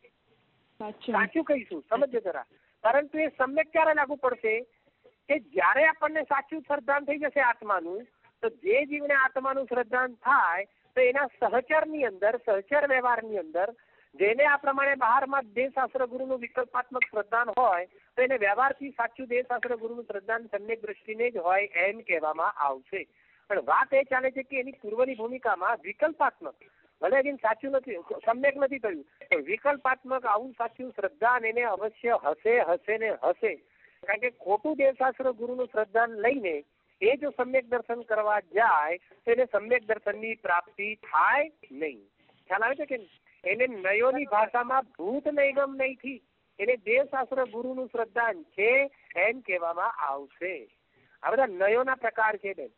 Speaker 1: સાચું કહીશું. સમજો જરા. પરંતુ એ સમ્યક ક્યારે લાગુ પડશે કે જ્યારે આપણને સાચું શ્રદ્ધાન થઈ જશે આત્માનું, તો જે જીવને આત્માનું શ્રદ્ધાન થાય તો એના સહચરની અંદર, સહચર વ્યવહારની અંદર જેને આ પ્રમાણે બહારમાં દેવશાસ્ત્ર ગુરુનું વિકલ્પાત્મક શ્રદ્ધાન હોય તો એને વ્યવહારથી સાચું દેવશાસ્ત્ર ગુરુનું શ્રદ્ધાન સમ્યક દ્રષ્ટિને જ હોય એમ કહેવામાં આવશે. પણ વાત એ ચાલે છે કે એની પૂર્વની ભૂમિકામાં વિકલ્પાત્મક, ભલે એમ સાચું નથી, સમ્યક નથી થયું, પણ વિકલ્પાત્મક આવું સાચું શ્રદ્ધાન એને અવશ્ય હશે, હશે ને હશે. કારણ કે ખોટું દેવશાસ્ત્ર ગુરુનું શ્રદ્ધાન લઈને એ જો સમ્યક દર્શન કરવા જાય તો એને સમ્યક દર્શનની પ્રાપ્તિ થાય નહીં. ખ્યાલ આવે છે કે એને નયોની ભાષામાં ભૂત નૈગમ નહીંથી એને દેવશાસ્ત્ર ગુરુનું શ્રદ્ધાન છે એમ કહેવામાં આવશે. આ બધા નયોના પ્રકાર છે બેન.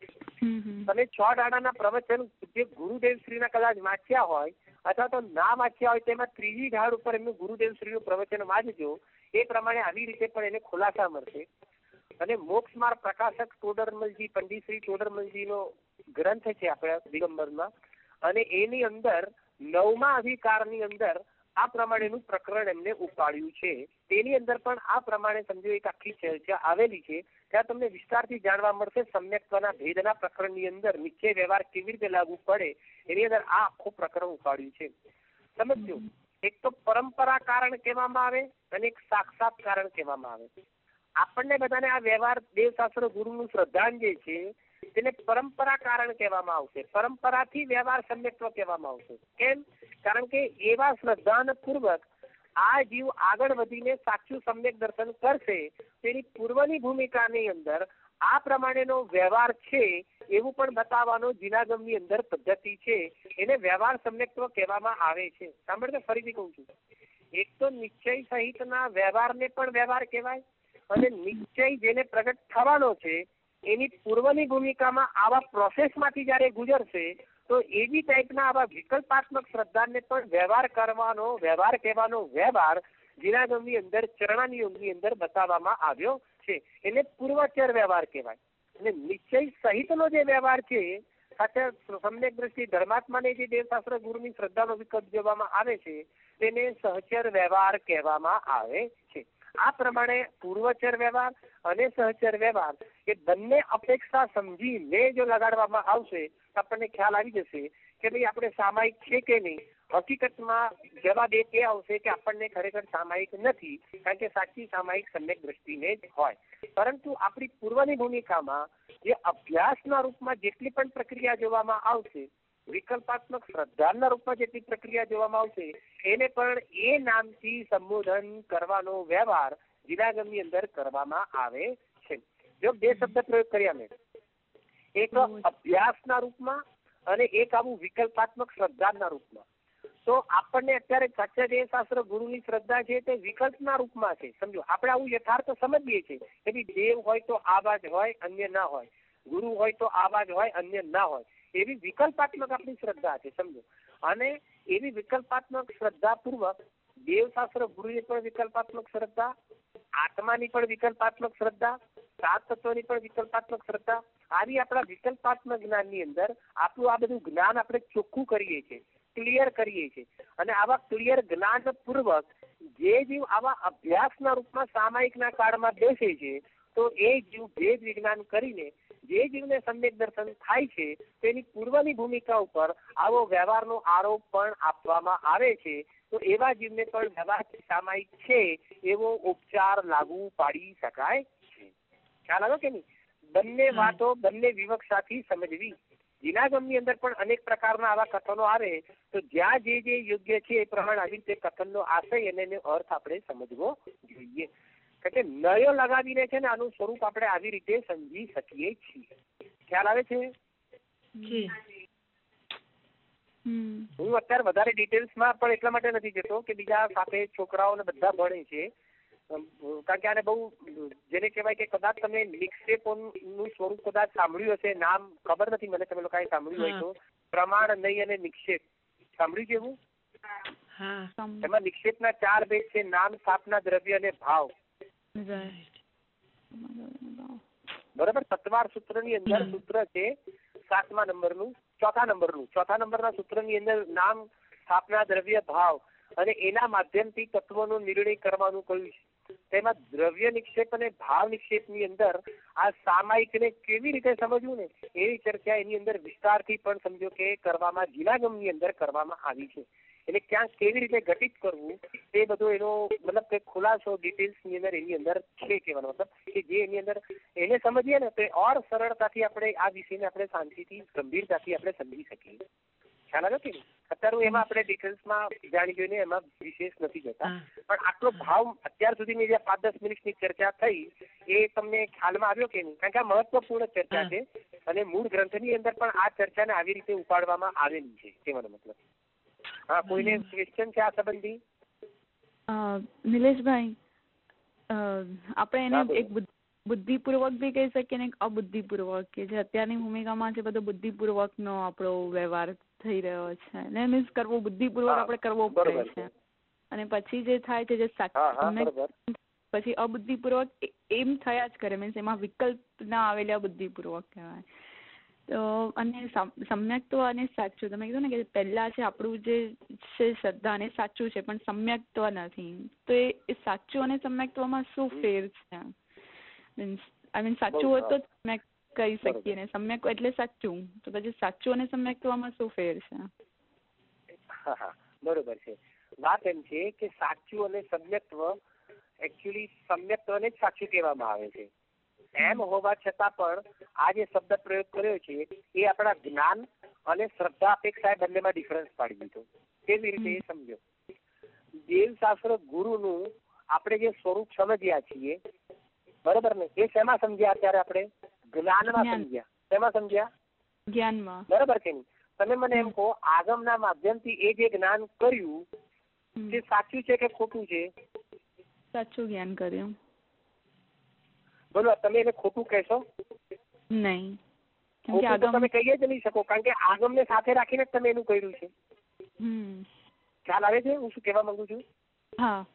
Speaker 1: તમે 6 દાડાના પ્રવચન જે ગુરુદેવ શ્રીના કદાચ વાંચ્યા હોય અથવા તો ના વાંચ્યા હોય તેમાં ત્રીજી ઢાળ ઉપર એમનું ગુરુદેવ શ્રીનું પ્રવચન વાંચજો. એ પ્રમાણે આવી રીતે પણ એને ખુલાસા મળશે. અને મોક્ષ માર્ગ પ્રકાશક ટોડરમલજી, પંડિત શ્રી ટોડરમલજીનો ગ્રંથ છે આપણા દિગંબરમાં, અને એની અંદર 9મા અધિકારની અંદર આ પ્રમાણેનું પ્રકરણ એમને ઉપાડ્યું છે. તેની અંદર પણ આ પ્રમાણે સમજો એક આખી ચર્ચા આવેલી છે. ત્યાં તમને વિસ્તારથી જાણવા મળશે સમ્યક્ત્વના ભેદના પ્રકરણની અંદર નિશ્ચય વ્યવહાર કેવી રીતે લાગુ પડે એની અંદર આ આખું પ્રકરણ ઉપાડ્યું છે. સમજો, એક તો પરંપરા કારણ કહેવામાં આવે અને એક સાક્ષાત કારણ કહેવામાં આવે. આપણને બધાને આ વ્યવહાર દેવશાસ્ત્ર ગુરુનું શ્રદ્ધાન જે છે તેને પરંપરા કારણ કહેવામાં આવશે. પરંપરાથી વ્યવહાર સમ્યક્ત્વ કહેવામાં આવશે. કેમ? કારણ કે એવા શ્રદ્ધાન પૂર્વક આ જીવ આગળ વધીને સાચું સમ્યક દર્શન કરશે તેની પૂર્વની ભૂમિકાની અંદર આ પ્રમાણેનો વ્યવહાર છે એવું પણ બતાવવાનો જીનાગમની અંદર પદ્ધતિ છે. એને વ્યવહાર સમ્યક્ત્વ કહેવામાં આવે છે. સાંભળજો, ફરીથી કહું છું. એક તો નિશ્ચય સહિતના વ્યવહારને પણ વ્યવહાર કહેવાય, અને નિશ્ચય જેને પ્રગટ થવાનો છે એની પૂર્વની ભૂમિકામાં આવા પ્રોસેસમાંથી જયારે ગુજરશે તો એવી ટાઈપના આવા વિકલ્પાત્મક શ્રદ્ધાને પણ વ્યવહાર કરવાનો, વ્યવહાર કહેવાનો વ્યવહાર જીનાગમની અંદર, ચરણાની યોગની અંદર બતાવવામાં આવ્યો છે. એને પૂર્વચર વ્યવહાર કહેવાય. અને નિશ્ચય સહિતનો જે વ્યવહાર છે સાચા સમ્યક દ્રષ્ટિ ધર્માત્માને જે દેવશાસ્ત્ર ગુરુની શ્રદ્ધાનો વિકલ્પ જોવામાં આવે છે તેને સહચર વ્યવહાર કહેવામાં આવે છે. આ પ્રમાણે પૂર્વચર વ્યવહાર અને સહચર વ્યવહાર એ બંને અપેક્ષા સમજીને જો લગાડવામાં આવશે તો આપણને ખ્યાલ આવી જશે કે ભાઈ આપણે સામાયિક છે કે નહીં. હકીકતમાં જવાબ એ આવશે કે આપણને ખરેખર સામાયિક નથી, કારણ કે સાચી સામાયિક સમ્યક દ્રષ્ટિને જ હોય. પરંતુ આપણી પૂર્વની ભૂમિકામાં જે અભ્યાસના રૂપમાં જેટલી પણ પ્રક્રિયા જોવામાં આવશે, વિકલ્પાત્મક શ્રદ્ધાના રૂપમાં જેટલી પ્રક્રિયા જોવામાં આવશે એને પણ એ નામથી સંબોધન કરવાનો વ્યવહાર જીનાગમની અંદર કરવામાં આવે છે. જો 2 શબ્દ પ્રયોગ કર્યા મેં, એક અભ્યાસના રૂપમાં અને એક આવું વિકલ્પાત્મક શ્રદ્ધાના રૂપમાં. તો આપણને અત્યારે સાચા શાસ્ત્ર ગુરુની શ્રદ્ધા છે તે વિકલ્પના રૂપમાં છે. સમજો, આપણે આવું યથાર્થ સમજીએ છીએ કે દેવ હોય તો આવા જ હોય, અન્ય ના હોય, ગુરુ હોય તો આવા જ હોય, અન્ય ના હોય. એવી વિકલ્પાત્મક આપણી શ્રદ્ધા છે. સમજો, અને એવી વિકલ્પાત્મક શ્રદ્ધા પૂર્વક દેવશાસ્ત્ર ગુરુની પણ વિકલ્પાત્મક શ્રદ્ધા, આત્માની પણ વિકલ્પાત્મક શ્રદ્ધા, સાત તત્વની પણ વિકલ્પાત્મક શ્રદ્ધા, આવી આપણા વિકલ્પાત્મક જ્ઞાનની અંદર આપણું આ બધું જ્ઞાન આપણે ચોખ્ખું કરીએ છીએ, ક્લિયર કરીએ છીએ. અને આવા ક્લિયર જ્ઞાન પૂર્વક જે જીવ આવા અભ્યાસના રૂપમાં સામાયિકના કાળમાં બેસે છે, તો એ જીવ ભેદ વિજ્ઞાન કરીને જે જીવને સમ્યક દર્શન થાય છે તેની પૂર્વની ભૂમિકા ઉપર આવો વ્યવહારનો આરોપ પણ આપવામાં આવે છે. તો એવા જીવને પણ વ્યવહાર સામાયિક છે એવો ઉપચાર લાગુ પાડી શકાય છે. ખ્યાલ આવ્યો કે નહીં? બંને વાતો બંને વિવક્ષાથી સમજવી. જીનાગમની અંદર પણ અનેક પ્રકારના આવા કથનો આવે, તો જ્યાં જે યોગ્ય છે એ પ્રમાણે આવી રીતે કથનનો આશય અને એનો અર્થ આપણે સમજવો જોઈએ. કે નયો લગાવીને છે ને આનું સ્વરૂપ આપણે આવી રીતે સમજી શકીએ છીએ. ખ્યાલ આવે છે? હું અત્યારે વધારે ડિટેલ્સમાં પણ એટલા માટે નથી જતો કે બીજા સાથે છોકરાઓને બધા ભણે છે, કારણ કે આને બહુ જેને કહેવાય કે કદાચ તમે નિક્ષેપોનું સ્વરૂપ કદાચ સાંભળ્યું હશે, નામ ખબર નથી મને, તમે લોકોએ સાંભળ્યું હોય તો. પ્રમાણ, નહીં અને નિક્ષેપ સાંભળ્યું છે એવું? એમાં નિક્ષેપના 4 ભેદ છે: નામ, સ્થાપના, દ્રવ્ય અને ભાવ. બરાબર. તત્વાર સૂત્રની અંદર સૂત્ર છે 7મા નંબરનું, 4થા નંબરના સૂત્રની અંદર નામ, સ્થાપના, દ્રવ્ય, ભાવ અને એના માધ્યમથી તત્વનો નિર્ણય કરવાનું કહ્યું છે. તેમાં દ્રવ્ય નિક્ષેપ અને ભાવ નિક્ષેપની અંદર આ સામાયિકને કેવી રીતે સમજવું ને એવી ચર્ચા એની અંદર વિસ્તારથી પણ સમજો કે કરવામાં જીનાગમની અંદર કરવામાં આવી છે. એટલે ક્યાંક કેવી રીતે ઘટિત કરવું તે બધો એનો મતલબ કે ખુલાસો ડિટેલ્સની અંદર એની અંદર છે. કહેવાનો મતલબ કે જે એની અંદર એને સમજીએ ને તો ઓર સરળતાથી આપણે આ વિષયને આપણે શાંતિથી ગંભીરતાથી આપણે સમજી શકીએ. ખ્યાલ આવ્યો કે? અત્યારે હું એમાં આપણે ડિટેલ્સમાં જાણી જોઈને એમાં વિશેષ નથી જતા, પણ આટલો ભાવ અત્યાર સુધીની જે 5-10 મિનિટની ચર્ચા થઈ એ તમને ખ્યાલમાં આવ્યો કે નહીં? કારણ કે આ મહત્વપૂર્ણ ચર્ચા છે અને મૂળ ગ્રંથની અંદર પણ આ ચર્ચાને આવી રીતે ઉપાડવામાં આવેલી છે. કહેવાનો મતલબ. હા, કોઈને ક્વેશ્ચન છે આ સંબંધી?
Speaker 6: નિલેશભાઈ, આપણે એને એક બુદ્ધિપૂર્વક બી કહી શકીએ ને એક અબુદ્ધિપૂર્વક, કે જે અત્યારની ભૂમિકામાં છે બધો બુદ્ધિપૂર્વકનો આપણો વ્યવહાર થઈ રહ્યો છે ને, મીન્સ કરવો બુદ્ધિપૂર્વક આપણે કરવો પડે છે. અને પછી જે થાય છે જે સાચું પછી અબુદ્ધિપૂર્વક એમ થયા જ કરે, મીન્સ એમાં વિકલ્પ ના આવેલા બુદ્ધિપૂર્વક કહેવાય. તો અને સમ્યક્ત્વ અને સાચું, તમે કીધું ને કે પહેલા છે આપણું જે છે શ્રદ્ધા અને સાચું છે પણ સમ્યક્ત્વ નથી, તો એ સાચું અને સમ્યક્ત્વમાં શું ફેર છે? મીન્સ સાચું હોય તો સમ્યક કહી શકીએ ને સમ્યક એટલે સાચું, તો પછી સાચું અને સમ્યક્ત્વમાં શું ફેર છે?
Speaker 1: હા, બરોબર છે. વાત એમ છે કે સાચું અને સમ્યક્ત્વ એકચ્યુઅલી સમ્યક્ત્વને જ સાચું કહેવામાં આવે છે. એમ હોવા છતાં પણ આ જે શબ્દ પ્રયોગ કર્યો છે એ આપણા જ્ઞાન અને શ્રદ્ધા અપેક્ષાએ બંનેમાં ડિફરન્સ પાડી દીધો. કેવી રીતે એ સમજો. દેવશાસ્ત્ર ગુરુનું આપણે જે સ્વરૂપ સમજ્યા છીએ, બરોબર ને, એ શેમાં સમજ્યા? અત્યારે આપણે જ્ઞાનમાં સમજ્યા. શેમાં સમજ્યા?
Speaker 6: જ્ઞાનમાં.
Speaker 1: બરોબર કે નહીં? તમે મને એમ કહો, આગમના માધ્યમથી એ જે જ્ઞાન કર્યું તે સાચું છે કે ખોટું છે?
Speaker 6: સાચું જ્ઞાન કર્યું.
Speaker 1: બોલો, તમે એને ખોટું કહેશો?
Speaker 6: નહીં.
Speaker 1: તમે કહી જ નહીં શકો, કારણ કે આગમને સાથે રાખીને જ તમે એનું કર્યું છે. ખ્યાલ આવે છે હું શું કહેવા માંગુ છું?
Speaker 6: હા.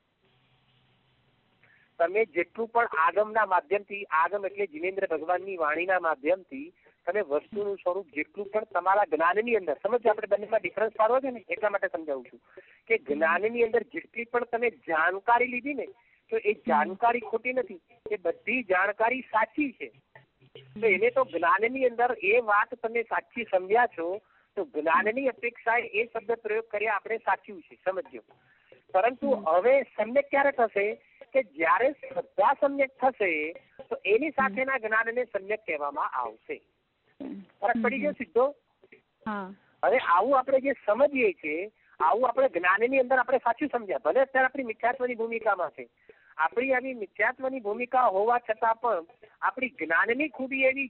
Speaker 1: તમે જેટલું પણ આગમના માધ્યમથી, આગમ એટલે જીનેન્દ્ર ભગવાનની વાણીના માધ્યમથી તમે વસ્તુનું સ્વરૂપ જેટલું પણ તમારા જ્ઞાનની અંદર સમજ, આપણે બંનેમાં ડિફરન્સ પાડવો છે ને એટલા માટે સમજાવું છું કે જ્ઞાનની અંદર જેટલી પણ તમે જાણકારી લીધી ને, તો એ જાણકારી ખોટી નથી, એ બધી જાણકારી સાચી છે. તો એને તો જ્ઞાનની અંદર એ વાત તમે સાચી સમજ્યા છો, તો જ્ઞાનની અપેક્ષાએ એ શબ્દ પ્રયોગ કર્યા આપણે સાચું છે, સમજ્યો. પરંતુ હવે સમ્યક ક્યારે થશે કે જ્યારે શ્રદ્ધા સમ્યક થશે તો એની સાથેના જ્ઞાનને સમ્યક કહેવામાં આવશે. ફરક પડી ગયો સીધો. હવે આવું આપણે જે સમજીએ છીએ, આવું આપણે જ્ઞાનની અંદર આપણે સાચું સમજ્યા. ભલે અત્યારે આપણી મિથ્યાત્વની ભૂમિકામાં છે, આપણી આવી મિથ્યાત્વની ભૂમિકા હોવા છતાં પણ આપણી જ્ઞાનની ખૂબી એવી છે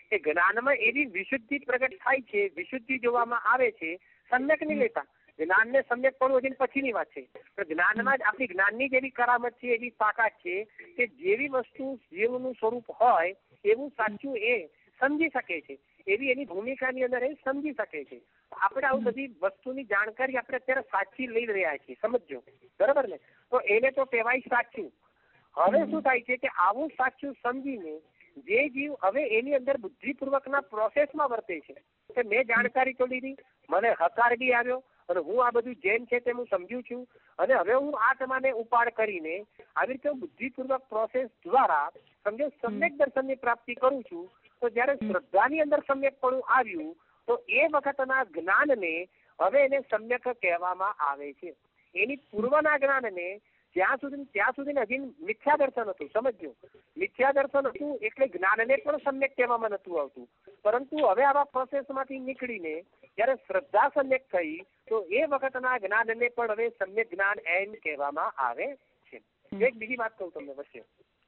Speaker 1: એ જ્ઞાનમાં એવી વિશુદ્ધિ પ્રગટ થાય છે, વિશુદ્ધિ જોવામાં આવે છે, સમ્યક નહીં લેતા. જ્ઞાનને સમ્યક પણ હજી પછીની વાત છે, પણ જ્ઞાનમાં જ આપણી જ્ઞાનની જેવી કરામત છે, એવી તાકાત છે કે જેવી વસ્તુ જીવનું સ્વરૂપ હોય એવું સાચું એ સમજી શકે છે, એવી એની ભૂમિકાની અંદર એ સમજી શકે છે. આપણે આવું બધી વસ્તુની જાણકારી આપણે અત્યારે સાચી લઈ રહ્યા છીએ, સમજો, બરાબર ને? તો એને તો કહેવાય સાચું. હવે શું થાય છે કે આવું સાચું સમજીને જે જીવ હવે એની અંદર બુદ્ધિપૂર્વકના પ્રોસેસમાં વર્તે છે કે મેં જાણકારી તો લીધી, મને હકાર બી આવ્યો અને હું આ બધું જેમ છે તેમ હું સમજ્યું છું અને હવે હું આત્માને ઉપાડ કરીને આવી રીતે બુદ્ધિપૂર્વક પ્રોસેસ દ્વારા સમજો સમ્યક દર્શનની પ્રાપ્તિ કરું છું. તો જ્યારે શ્રદ્ધાની અંદર સમ્યકપણું આવ્યું તો એ વખતના જ્ઞાનને હવે એને સમ્યક કહેવામાં આવે છે. એની પૂર્વના જ્ઞાનને ત્યાં સુધી હજી મિથ્યા દર્શન હતું, સમજો. મિથ્યા દર્શન હતું એટલે જ્ઞાનને પણ સમ્યક કહેવામાં નતું આવતું, પરંતુ હવે આવા પ્રોસેસમાંથી નીકળીને જયારે શ્રદ્ધા સમ્યક થઈ તો એ વખતના જ્ઞાનને પણ હવે સમ્યક જ્ઞાન એમ કહેવામાં આવે છે. એક બીજી વાત કહું તમને વચ્ચે,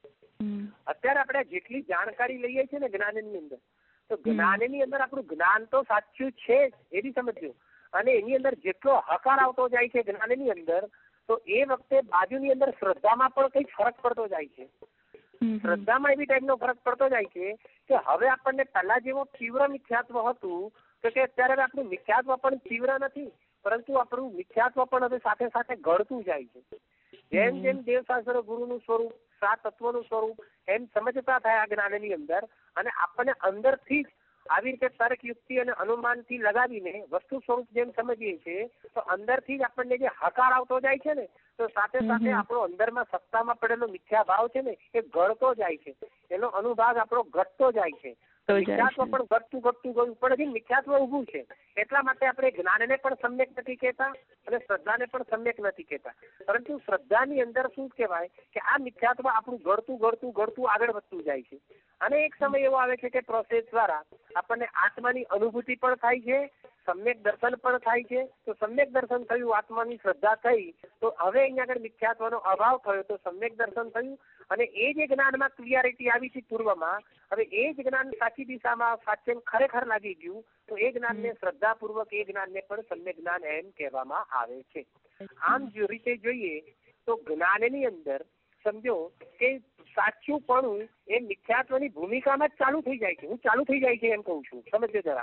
Speaker 1: અત્યારે આપણે જેટલી જાણકારી લઈએ છીએ ને જ્ઞાનની અંદર, તો જ્ઞાનની અંદર આપણું જ્ઞાન તો સાચું છે જ એ બી સમજો, અને એની અંદર જેટલો હકાર આવતો જાય છે જ્ઞાનની અંદર, તો એ વખતે બાજુની અંદર શ્રદ્ધામાં પણ કઈક ફરક પડતો જાય છે. શ્રદ્ધામાં એવી ટાઈપનો ફરક પડતો જાય છે કે હવે આપણને પહેલા જેવો તીવ્ર મિથ્યાત્વ હતું તો કે અત્યારે આપણું મિથ્યાત્વ પણ તીવ્ર નથી, પરંતુ આપણું મિથ્યાત્વ પણ હવે સાથે સાથે ઘડતું જાય છે. જેમ જેમ દેવશાસ્ત્ર ગુરુનું સ્વરૂપ, સાત તત્વનું સ્વરૂપ એમ સમજતા થાય આ જ્ઞાનની અંદર, અને આપણને અંદરથી જ આવી રીતે તર્ક યુક્તિ અને અનુમાનથી લગાવીને વસ્તુ સ્વરૂપ જેમ સમજીએ છીએ, તો અંદરથી જ આપણને જે હકાર આવતો જાય છે ને, તો સાથે સાથે આપણો અંદરમાં સત્તામાં પડેલો મિથ્યા ભાવ છે ને એ ઘડતો જાય છે, એનો અનુભાગ આપણો ઘટતો જાય છે. મિથ્યાત્વ પણ ઘટતું ગયું, પણ હજી મિથ્યાત્વ ઊભું છે. એટલા માટે આપણે જ્ઞાનને પણ સમ્યક નથી કહેતા અને શ્રદ્ધાને પણ સમ્યક નથી કહેતા, પરંતુ શ્રદ્ધાની અંદર શું કહેવાય કે આ મિથ્યાત્વ આપણું ઘડતું આગળ વધતું જાય છે. અને એક સમય એવો આવે છે કે પ્રોસેસ દ્વારા આપણને આત્માની અનુભૂતિ પણ થાય છે, સમ્યક દર્શન પણ થાય છે. તો સમ્યક દર્શન થયું, આત્માની શ્રદ્ધા થઈ, તો હવે અહીંયા આગળ મિથ્યાત્વનો અભાવ થયો તો સમ્યક દર્શન થયું, અને એ જે જ્ઞાનમાં ક્લિયરિટી આવી છે પૂર્વમાં, હવે એ જ જ્ઞાન સાચી દિશામાં સાચે ખરેખર લાગી ગયું, તો એ જ્ઞાનને શ્રદ્ધાપૂર્વક એ જ્ઞાનને પણ સમ્યક જ્ઞાન એમ કહેવામાં આવે છે. આમ જો રીતે જોઈએ તો જ્ઞાનની અંદર સમજો કે સાચું પણ એ મિથ્યાત્વની ભૂમિકામાં જ ચાલુ થઈ જાય છે. હું ચાલુ થઈ જાય છે એમ કહું છું, સમજો જરા.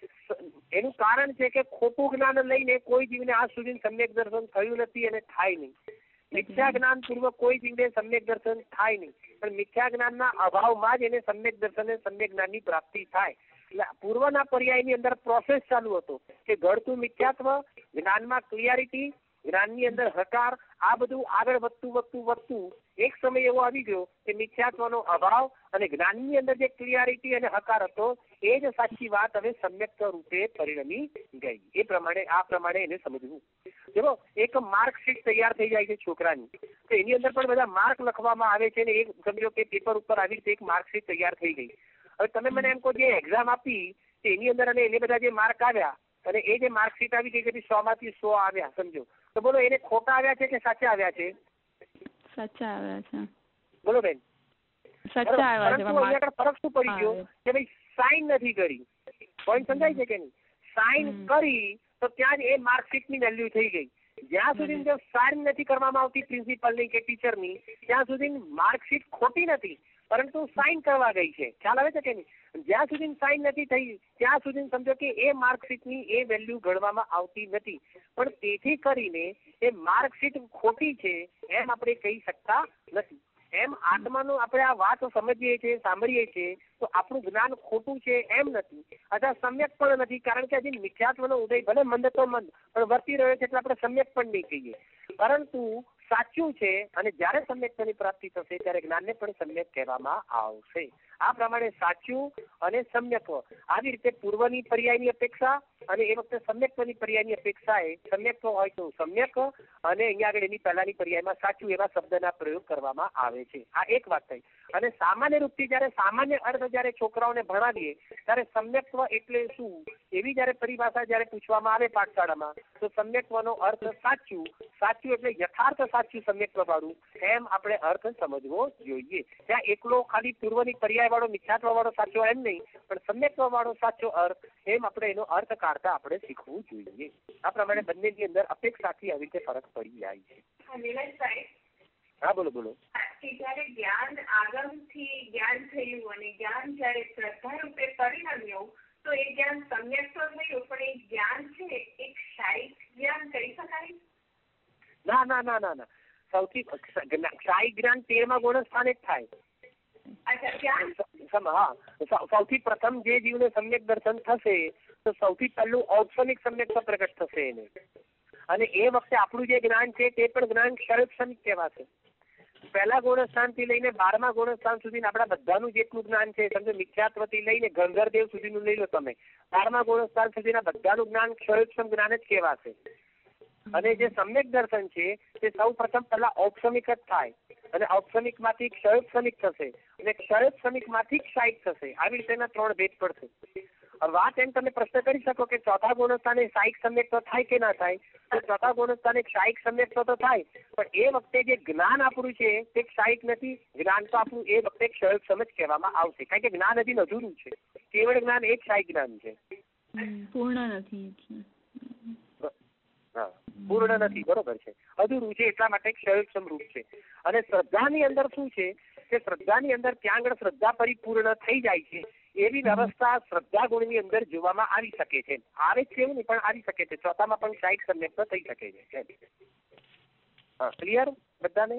Speaker 1: એનું કારણ છે કે ખોટું જ્ઞાન લઈને કોઈ જીવને આજ સુધી સમ્યક દર્શન થયું નથી અને થાય નહીં. મિથ્યા જ્ઞાન પૂર્વક કોઈ જીવને સમ્યક દર્શન થાય નહીં, પણ મિથ્યા જ્ઞાનના અભાવમાં જ એને સમ્યક દર્શન અને સમ્યક જ્ઞાનની પ્રાપ્તિ થાય. એટલે પૂર્વના પર્યાયની અંદર પ્રોસેસ ચાલુ હતો કે ઘડતું મિથ્યાત્વ, જ્ઞાનમાં ક્લિયરિટી, જ્ઞાનની અંદર હકાર, આ બધું આગળ વધતું એક સમય એવો આવી ગયો કે મિથ્યાત્વનો અભાવ અને જ્ઞાનની અંદર જે ક્લિયરિટી અને હકાર હતો એ જ સાચી વાત હવે સમ્યક રૂપે પરિણમી ગઈ. આ પ્રમાણે એને સમજવું. જો એક માર્કશીટ તૈયાર થઈ જાય છે છોકરાની, તો એની અંદર પણ બધા માર્ક લખવામાં આવે છે, ને એક સમજો કે પેપર ઉપર આવી રીતે એક માર્કશીટ તૈયાર થઈ ગઈ. હવે તમે મને એમ કહો જે એક્ઝામ આપી એની અંદર અને એને બધા જે માર્ક આવ્યા અને એ જે માર્કશીટ આવી ગઈ કે 100 માંથી 100 આવ્યા, સમજો, તો બોલો એને ખોટા આવ્યા છે કે સાચા આવ્યા છે?
Speaker 6: સાચા આવ્યા છે.
Speaker 1: બોલો બેન,
Speaker 6: સાચા આવ્યા છે.
Speaker 1: પરંતુ અહીંયા ફરક શું પડી ગયો કે ભાઈ સાઇન નથી કરી. પોઈન્ટ સમજાય છે કે નહીં? સાઇન કરી તો ત્યાં જ એ માર્કશીટની વેલ્યુ થઈ ગઈ. જ્યાં સુધી જો સાઇન નથી કરવામાં આવતી પ્રિન્સિપલની કે ટીચરની, ત્યાં સુધી માર્કશીટ ખોટી નથી, પરંતુ સાઇન કરવા ગઈ છે. ખ્યાલ આવે છે કે નહીં? જ્યાં સુધી સાઇન નથી થઈ ત્યાં સુધી સમજો કે એ માર્કશીટની એ વેલ્યુ ગણવામાં આવતી નથી, પણ તેથી કરીને એ માર્કશીટ ખોટી છે એમ આપણે કહી શકતા નથી. એમ આત્માનું આપણે આ વાત સમજીએ છીએ, સાંભળીએ છીએ, તો આપણું જ્ઞાન ખોટું છે એમ નથી, અથવા સમ્યક પણ નથી, કારણ કે હજી મિથ્યાત્વનો ઉદય ભલે મંદ તો મંદ પણ વર્તી રહ્યો છે, એટલે આપણે સમ્યક પણ નહીં કહીએ, પરંતુ સાચું છે. અને જ્યારે સમ્યકતાની પ્રાપ્તિ થશે ત્યારે જ્ઞાનને પણ સમ્યક કહેવામાં આવશે. આ પ્રમાણે સાચું અને સમ્યક આવી રીતે પૂર્વની પર્યાયની અપેક્ષા અને એ વખતે સમ્યકની પર્યાયની અપેક્ષાએ સમ્યક હોય તો સમ્યક અને અહીંયા આગળ એની પહેલાની પર્યાયમાં સાચું એવા શબ્દના પ્રયોગ કરવામાં આવે છે. આ એક વાત થઈ. અને સામાન્ય રૂપથી જ્યારે સામાન્ય અર્થ જ્યારે છોકરાઓને ભણાવીએ ત્યારે સમ્યક્ત્વ એટલે શું એવી જ્યારે પરિભાષા જ્યારે પૂછવામાં આવે પાઠશાળામાં, તો સમ્યક્ત્વનો અર્થ સાચું એટલે યથાર્થ સાચું સાચું સમ્યક્ત્વ વાળું, એમ આપણે અર્થ સમજવો જોઈએ. ત્યાં એકલો ખાલી પૂર્વની પર્યાય વાળો મિથ્યાત્વ વાળો સાચો એમ નહીં, પણ સમ્યક્ત્વ વાળો સાચો અર્થ, એમ આપણે એનો અર્થ કાઢતા આપણે શીખવું જોઈએ. આ પ્રમાણે બંનેની અંદર અપેક્ષાથી આવી રીતે ફરક પડી જાય છે. હા બોલો બોલો.
Speaker 7: જયારે જ્ઞાન આગમથી જ્ઞાન થયું અને જ્ઞાન જયારે શ્રદ્ધા રૂપે પરિણમ્યું, તો એ જ્ઞાન સમ્યક તો થયું, પણ એ જ્ઞાન છે એક શાયિક જ્ઞાન કહી શકાય?
Speaker 1: ના ના ના ના ના, સૌથી શાયિક જ્ઞાન 13મા ગુણસ્થાને જ થાય. સૌથી પ્રથમ જે જીવને સમ્યક દર્શન થશે તો સૌથી પહેલું ઔપસમિક સમ્યક્ત્વ પ્રગટ થશે એને, અને એ વખતે આપણું જે જ્ઞાન છે તે પણ જ્ઞાન ક્ષયોપસમિક કહેવાશે. પહેલા ગુણસ્થાન થી લઈને 12મા ગુણસ્થાન સુધી આપણા બધાનું જેટલું જ્ઞાન છે, સમજો મિથ્યાત્વ થી લઈને ગંધર્વદેવ સુધીનું લઈ લો તમે, 12મા ગુણસ્થાન સુધીના બધાનું જ્ઞાન ક્ષયોપસમ જ્ઞાન જ કહેવાશે. અને જે સમ્યક દર્શન છે તે સૌ પ્રથમ પહેલા ઔપસમિક જ થાય, અને ઔપસમિક માંથી ક્ષયોપસમિક થશે, અને ક્ષયોપસમિક માંથી ક્ષાયિક થશે. આવી રીતે એના 3 ભેદ પડશે. વાત એમ તમે પ્રશ્ન કરી શકો કે ચોથા ગુણસ્થાને શાયિક સમ્યક્ત્વ થાય કે ના થાય, તો ચોથા ગુણસ્થાને શાયિક સમ્યક્ત્વ તો થાય, પણ એ વખતે જે જ્ઞાન આપણું છે તે શાયિક નથી. જ્ઞાન તો આપણું એ વખતે ક્ષયોપસમ જ કહેવામાં આવશે, કારણ કે જ્ઞાન હજી અધૂરું છે. કેવળ જ્ઞાન એક શાયિક જ્ઞાન છે,
Speaker 6: પૂર્ણ નથી.
Speaker 1: હા, પૂર્ણ નથી, બરોબર છે, અધૂરું છે, એટલા માટે ક્ષયોપસમ રૂપ છે. અને શ્રદ્ધાની અંદર શું છે કે શ્રદ્ધાની અંદર ત્યાં આગળ શ્રદ્ધા પરિપૂર્ણ થઈ જાય છે, એવી વ્યવસ્થા શ્રદ્ધા ગુણની અંદર જોવામાં આવી શકે છે. આવે છે એવું નહીં, પણ આવી શકે છે. ચોથામાં પણ શાયિક સમ્યક્ત્વ થઈ શકે છે. હા, ક્લિયર બધાને?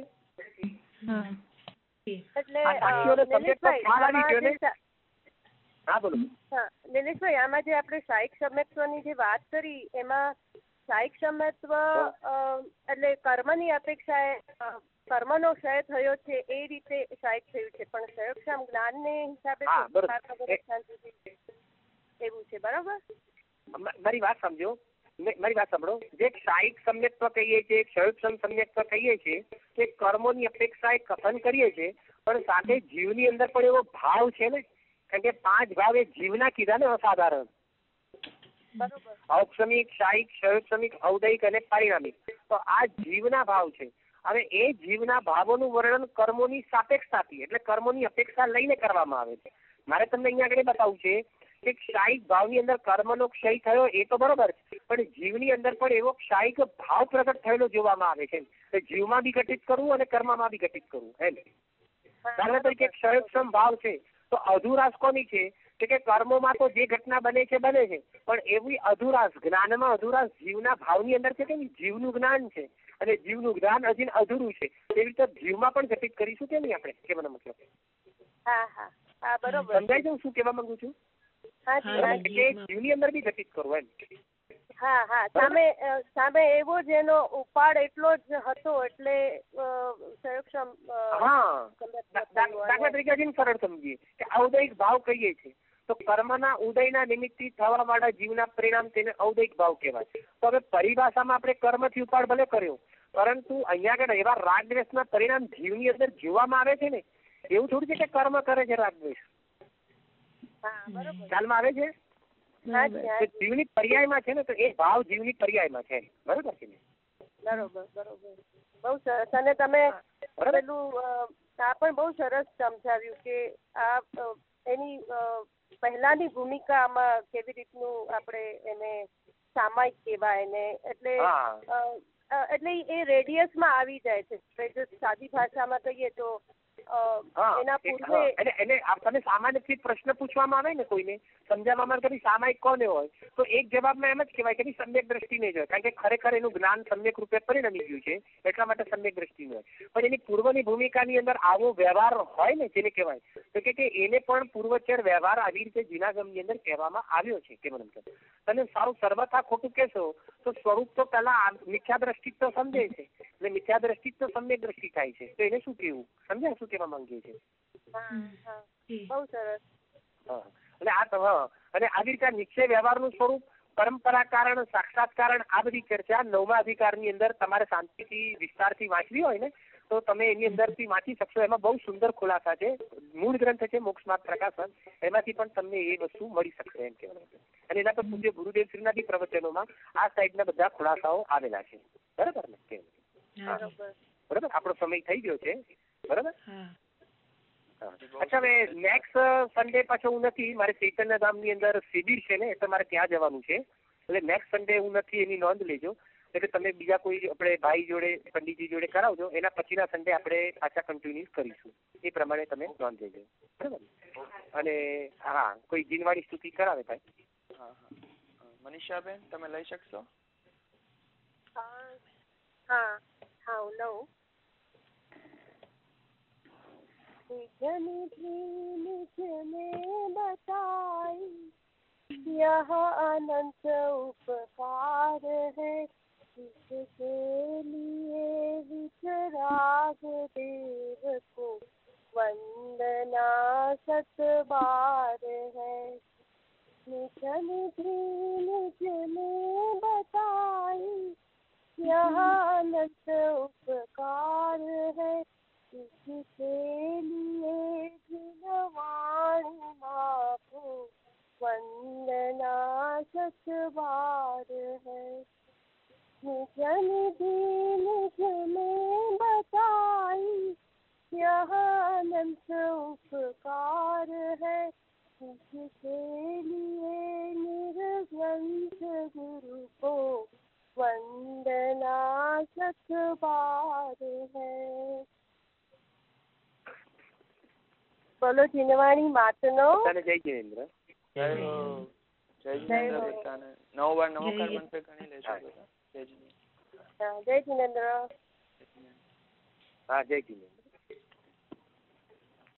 Speaker 1: હા બોલો.
Speaker 5: નિલેશભાઈ, આમાં જે આપણે શાયિક સમ્યક્ત્વની જે વાત કરી, એમાં શાયિક સમ્યક્ત્વ એટલે કર્મની અપેક્ષાએ કર્મનો ક્ષય થયો છે એ રીતે શાયિક થયું છે, પણ ક્ષયોપસમ જ્ઞાનને હિસાબે એવું છે, બરાબર?
Speaker 1: મારી વાત સમજો, મારી વાત સાંભળો. જે શાયિક સમ્યક્ત્વ કહીએ છીએ, ક્ષયોપસમ સમ્યક્ત્વ કહીએ છીએ, તે કર્મોની અપેક્ષાએ કથન કરીએ છીએ, પણ સાથે જીવની અંદર પણ એવો ભાવ છે ને, કારણ કે 5 ભાવ એ જીવના કીધા ને, અસાધારણ. ઔપસમિક, શાયિક, ક્ષયોપસમિક, ઔદયિક અને પારિણામિક. તો આ જીવના ભાવ છે. હવે એ જીવના ભાવોનું વર્ણન કર્મોની સાપેક્ષતાથી, એટલે કર્મોની અપેક્ષા લઈને કરવામાં આવે છે. મારે તમને અહીંયા આગળ બતાવવું છે કે શાયિક ભાવની અંદર કર્મનો ક્ષય થયો એ તો બરોબર છે, પણ જીવની અંદર પણ એવો શાયિક ભાવ પ્રગટ થયેલો જોવામાં આવે છે. જીવમાં બી ઘટિત કરવું અને કર્મમાં બી ઘટિત કરવું. એમ દાખલા તરીકે ક્ષયોપસમ ભાવ છે તો અધુરાશ કોની છે કે કર્મોમાં તો જે ઘટના બને છે, પણ એવી અધુરાશ, જ્ઞાનમાં અધુરાશ જીવના ભાવની અંદર છે કે જીવનું જ્ઞાન છે, અને જીવનું જ્ઞાન હજી અધૂરું છે. એવી રીતે જીવમાં પણ ઘટિત કરીશું કે નહીં આપણે, કેવાનો મતલબ? સમજાય છે હું શું કહેવા માંગુ છું? જીવની અંદર બી ઘટિત કરવું એમ.
Speaker 5: હા હા, સામે એવો જ એનો ઉપાડ એટલો જ હતો, એટલે ક્ષયોપસમ.
Speaker 1: હા, દાખલા તરીકે હજી સરળ સમજીએ કે ઔદયિક ભાવ કહીએ છીએ તો કર્મના ઉદયના નિમિત્તથી થવા વાળા જીવના પરિણામ તેને ઔદયિક ભાવ કહેવાય. તો હવે પરિભાષામાં આપણે કર્મથી ઉપાડ ભલે કર્યો, પરંતુ અહીંયા આગળ એવા રાગદ્વેષના પરિણામ જીવની અંદર જોવામાં આવે છે ને, એવું થોડું છે કે કર્મ કરે છે રાગદ્વેષ. ખ્યાલમાં આવે છે? જીવની પર્યાયમાં છે ને, તો એ ભાવ જીવની પર્યાયમાં છે, બરોબર છે ને?
Speaker 5: બરોબર, બહુ સરસ. અને તમે પેલું આ પણ બહુ સરસ સમજાવ્યું કે આ એની પહેલાની ભૂમિકા આમાં કેવી રીતનું આપણે એને સામાયિક કહેવાય ને, એટલે એ રેડિયસમાં આવી જાય છે. જો સાદી ભાષામાં કહીએ તો એના પૂર્વે
Speaker 1: એને આપણને સામાન્યથી પ્રશ્ન પૂછવામાં આવે ને કોઈને સમજાવવામાં આવે કે સામાયિક કોને હોય, તો એક જવાબમાં એમ જ કહેવાય કે સમ્યક દ્રષ્ટિને જ હોય, કારણ કે ખરેખર એનું જ્ઞાન સમ્યક રૂપે પરિણમી ગયું છે, એટલા માટે સમ્યક દ્રષ્ટિને હોય. પણ એની પૂર્વની ભૂમિકાની અંદર આવો વ્યવહાર હોય ને, જેને કહેવાય તો કે એને પણ પૂર્વચર વ્યવહાર આવી રીતે જીનાગમની અંદર કહેવામાં આવ્યો છે. કે મને તમે સારું સર્વથા ખોટું કહેશો તો સ્વરૂપ તો પેલા મિથ્યા દ્રષ્ટિ તો સમજે છે, એટલે મિથ્યા દ્રષ્ટિ તો સમ્યક દ્રષ્ટિ થાય છે. તો એને શું કેવું, સમજ્યા શું કહેવા માંગીએ છીએ?
Speaker 5: બહુ સરસ.
Speaker 1: અને આવી રીતે નિશ્ચય વ્યવહારનું સ્વરૂપ, પરંપરા કારણ, સાક્ષાત કારણ, આ બધી ચર્ચા 9મા અધિકારની અંદર તમારે શાંતિથી વિસ્તારથી વાંચવી હોય ને તો તમે એની અંદરથી વાંચી શકશો. એમાં બહુ સુંદર ખુલાસા છે. મૂળ ગ્રંથ છે મોક્ષ માર્ગ પ્રકાશન, એમાંથી પણ તમને એ વસ્તુ મળી શકશે એમ કહેવાય. અને એના પર પૂજ્ય ગુરુદેવ શ્રીના બી પ્રવચનોમાં આ સાઈડના બધા ખુલાસાઓ આવેલા છે, બરાબર ને?
Speaker 5: બરોબર.
Speaker 1: બરાબર, આપણો સમય થઈ ગયો છે. બરાબર.
Speaker 4: હા.
Speaker 1: અચ્છા, હવે નેક્સ્ટ સન્ડે પાછો હું નથી, મારે ચૈતન્ય ધામની અંદર શિબિર છે ને, એટલે મારે ત્યાં જવાનું છે. એટલે નેક્સ્ટ સન્ડે હું નથી, એની નોંધ લેજો. એટલે તમે બીજા કોઈ આપણે ભાઈ જોડે, પંડિતજી જોડે કરાવજો. એના પછીના સન્ડે આપણે પાછા કન્ટિન્યુ કરીશું. એ પ્રમાણે તમે નોંધ લેજો. બરાબર. અને હા, કોઈ જીનવાણી સ્તુતિ કરાવે ભાઈ.
Speaker 2: હા હા. મનીષાબેન, તમે લઈ શકશો?
Speaker 5: હા હા, હું લઉં. निजन भी निज में बताई, यह अनंत उपकार है, इसके लिए विचराग देव को वंदना सत बार है. निजन भी निज में बताई, यह अनंत उपकार है, इसके लिए जिनवाणी माको वंदना सत बार है. निज निधि निज में बताई, यह अनंत उपकार है, इसके लिए निर्ग्रंथ गुरु को वंदना सत बार है. બોલો જીનવાણી માતનો
Speaker 1: જય જિનેન્દ્ર.
Speaker 2: જય જિનેન્દ્ર બધાને 9 વાર નમસ્કાર મંત્ર ગણી લેજો બધા. જય જિનેન્દ્ર.
Speaker 5: જય જિનેન્દ્ર.
Speaker 1: હા, જય જિનેન્દ્ર.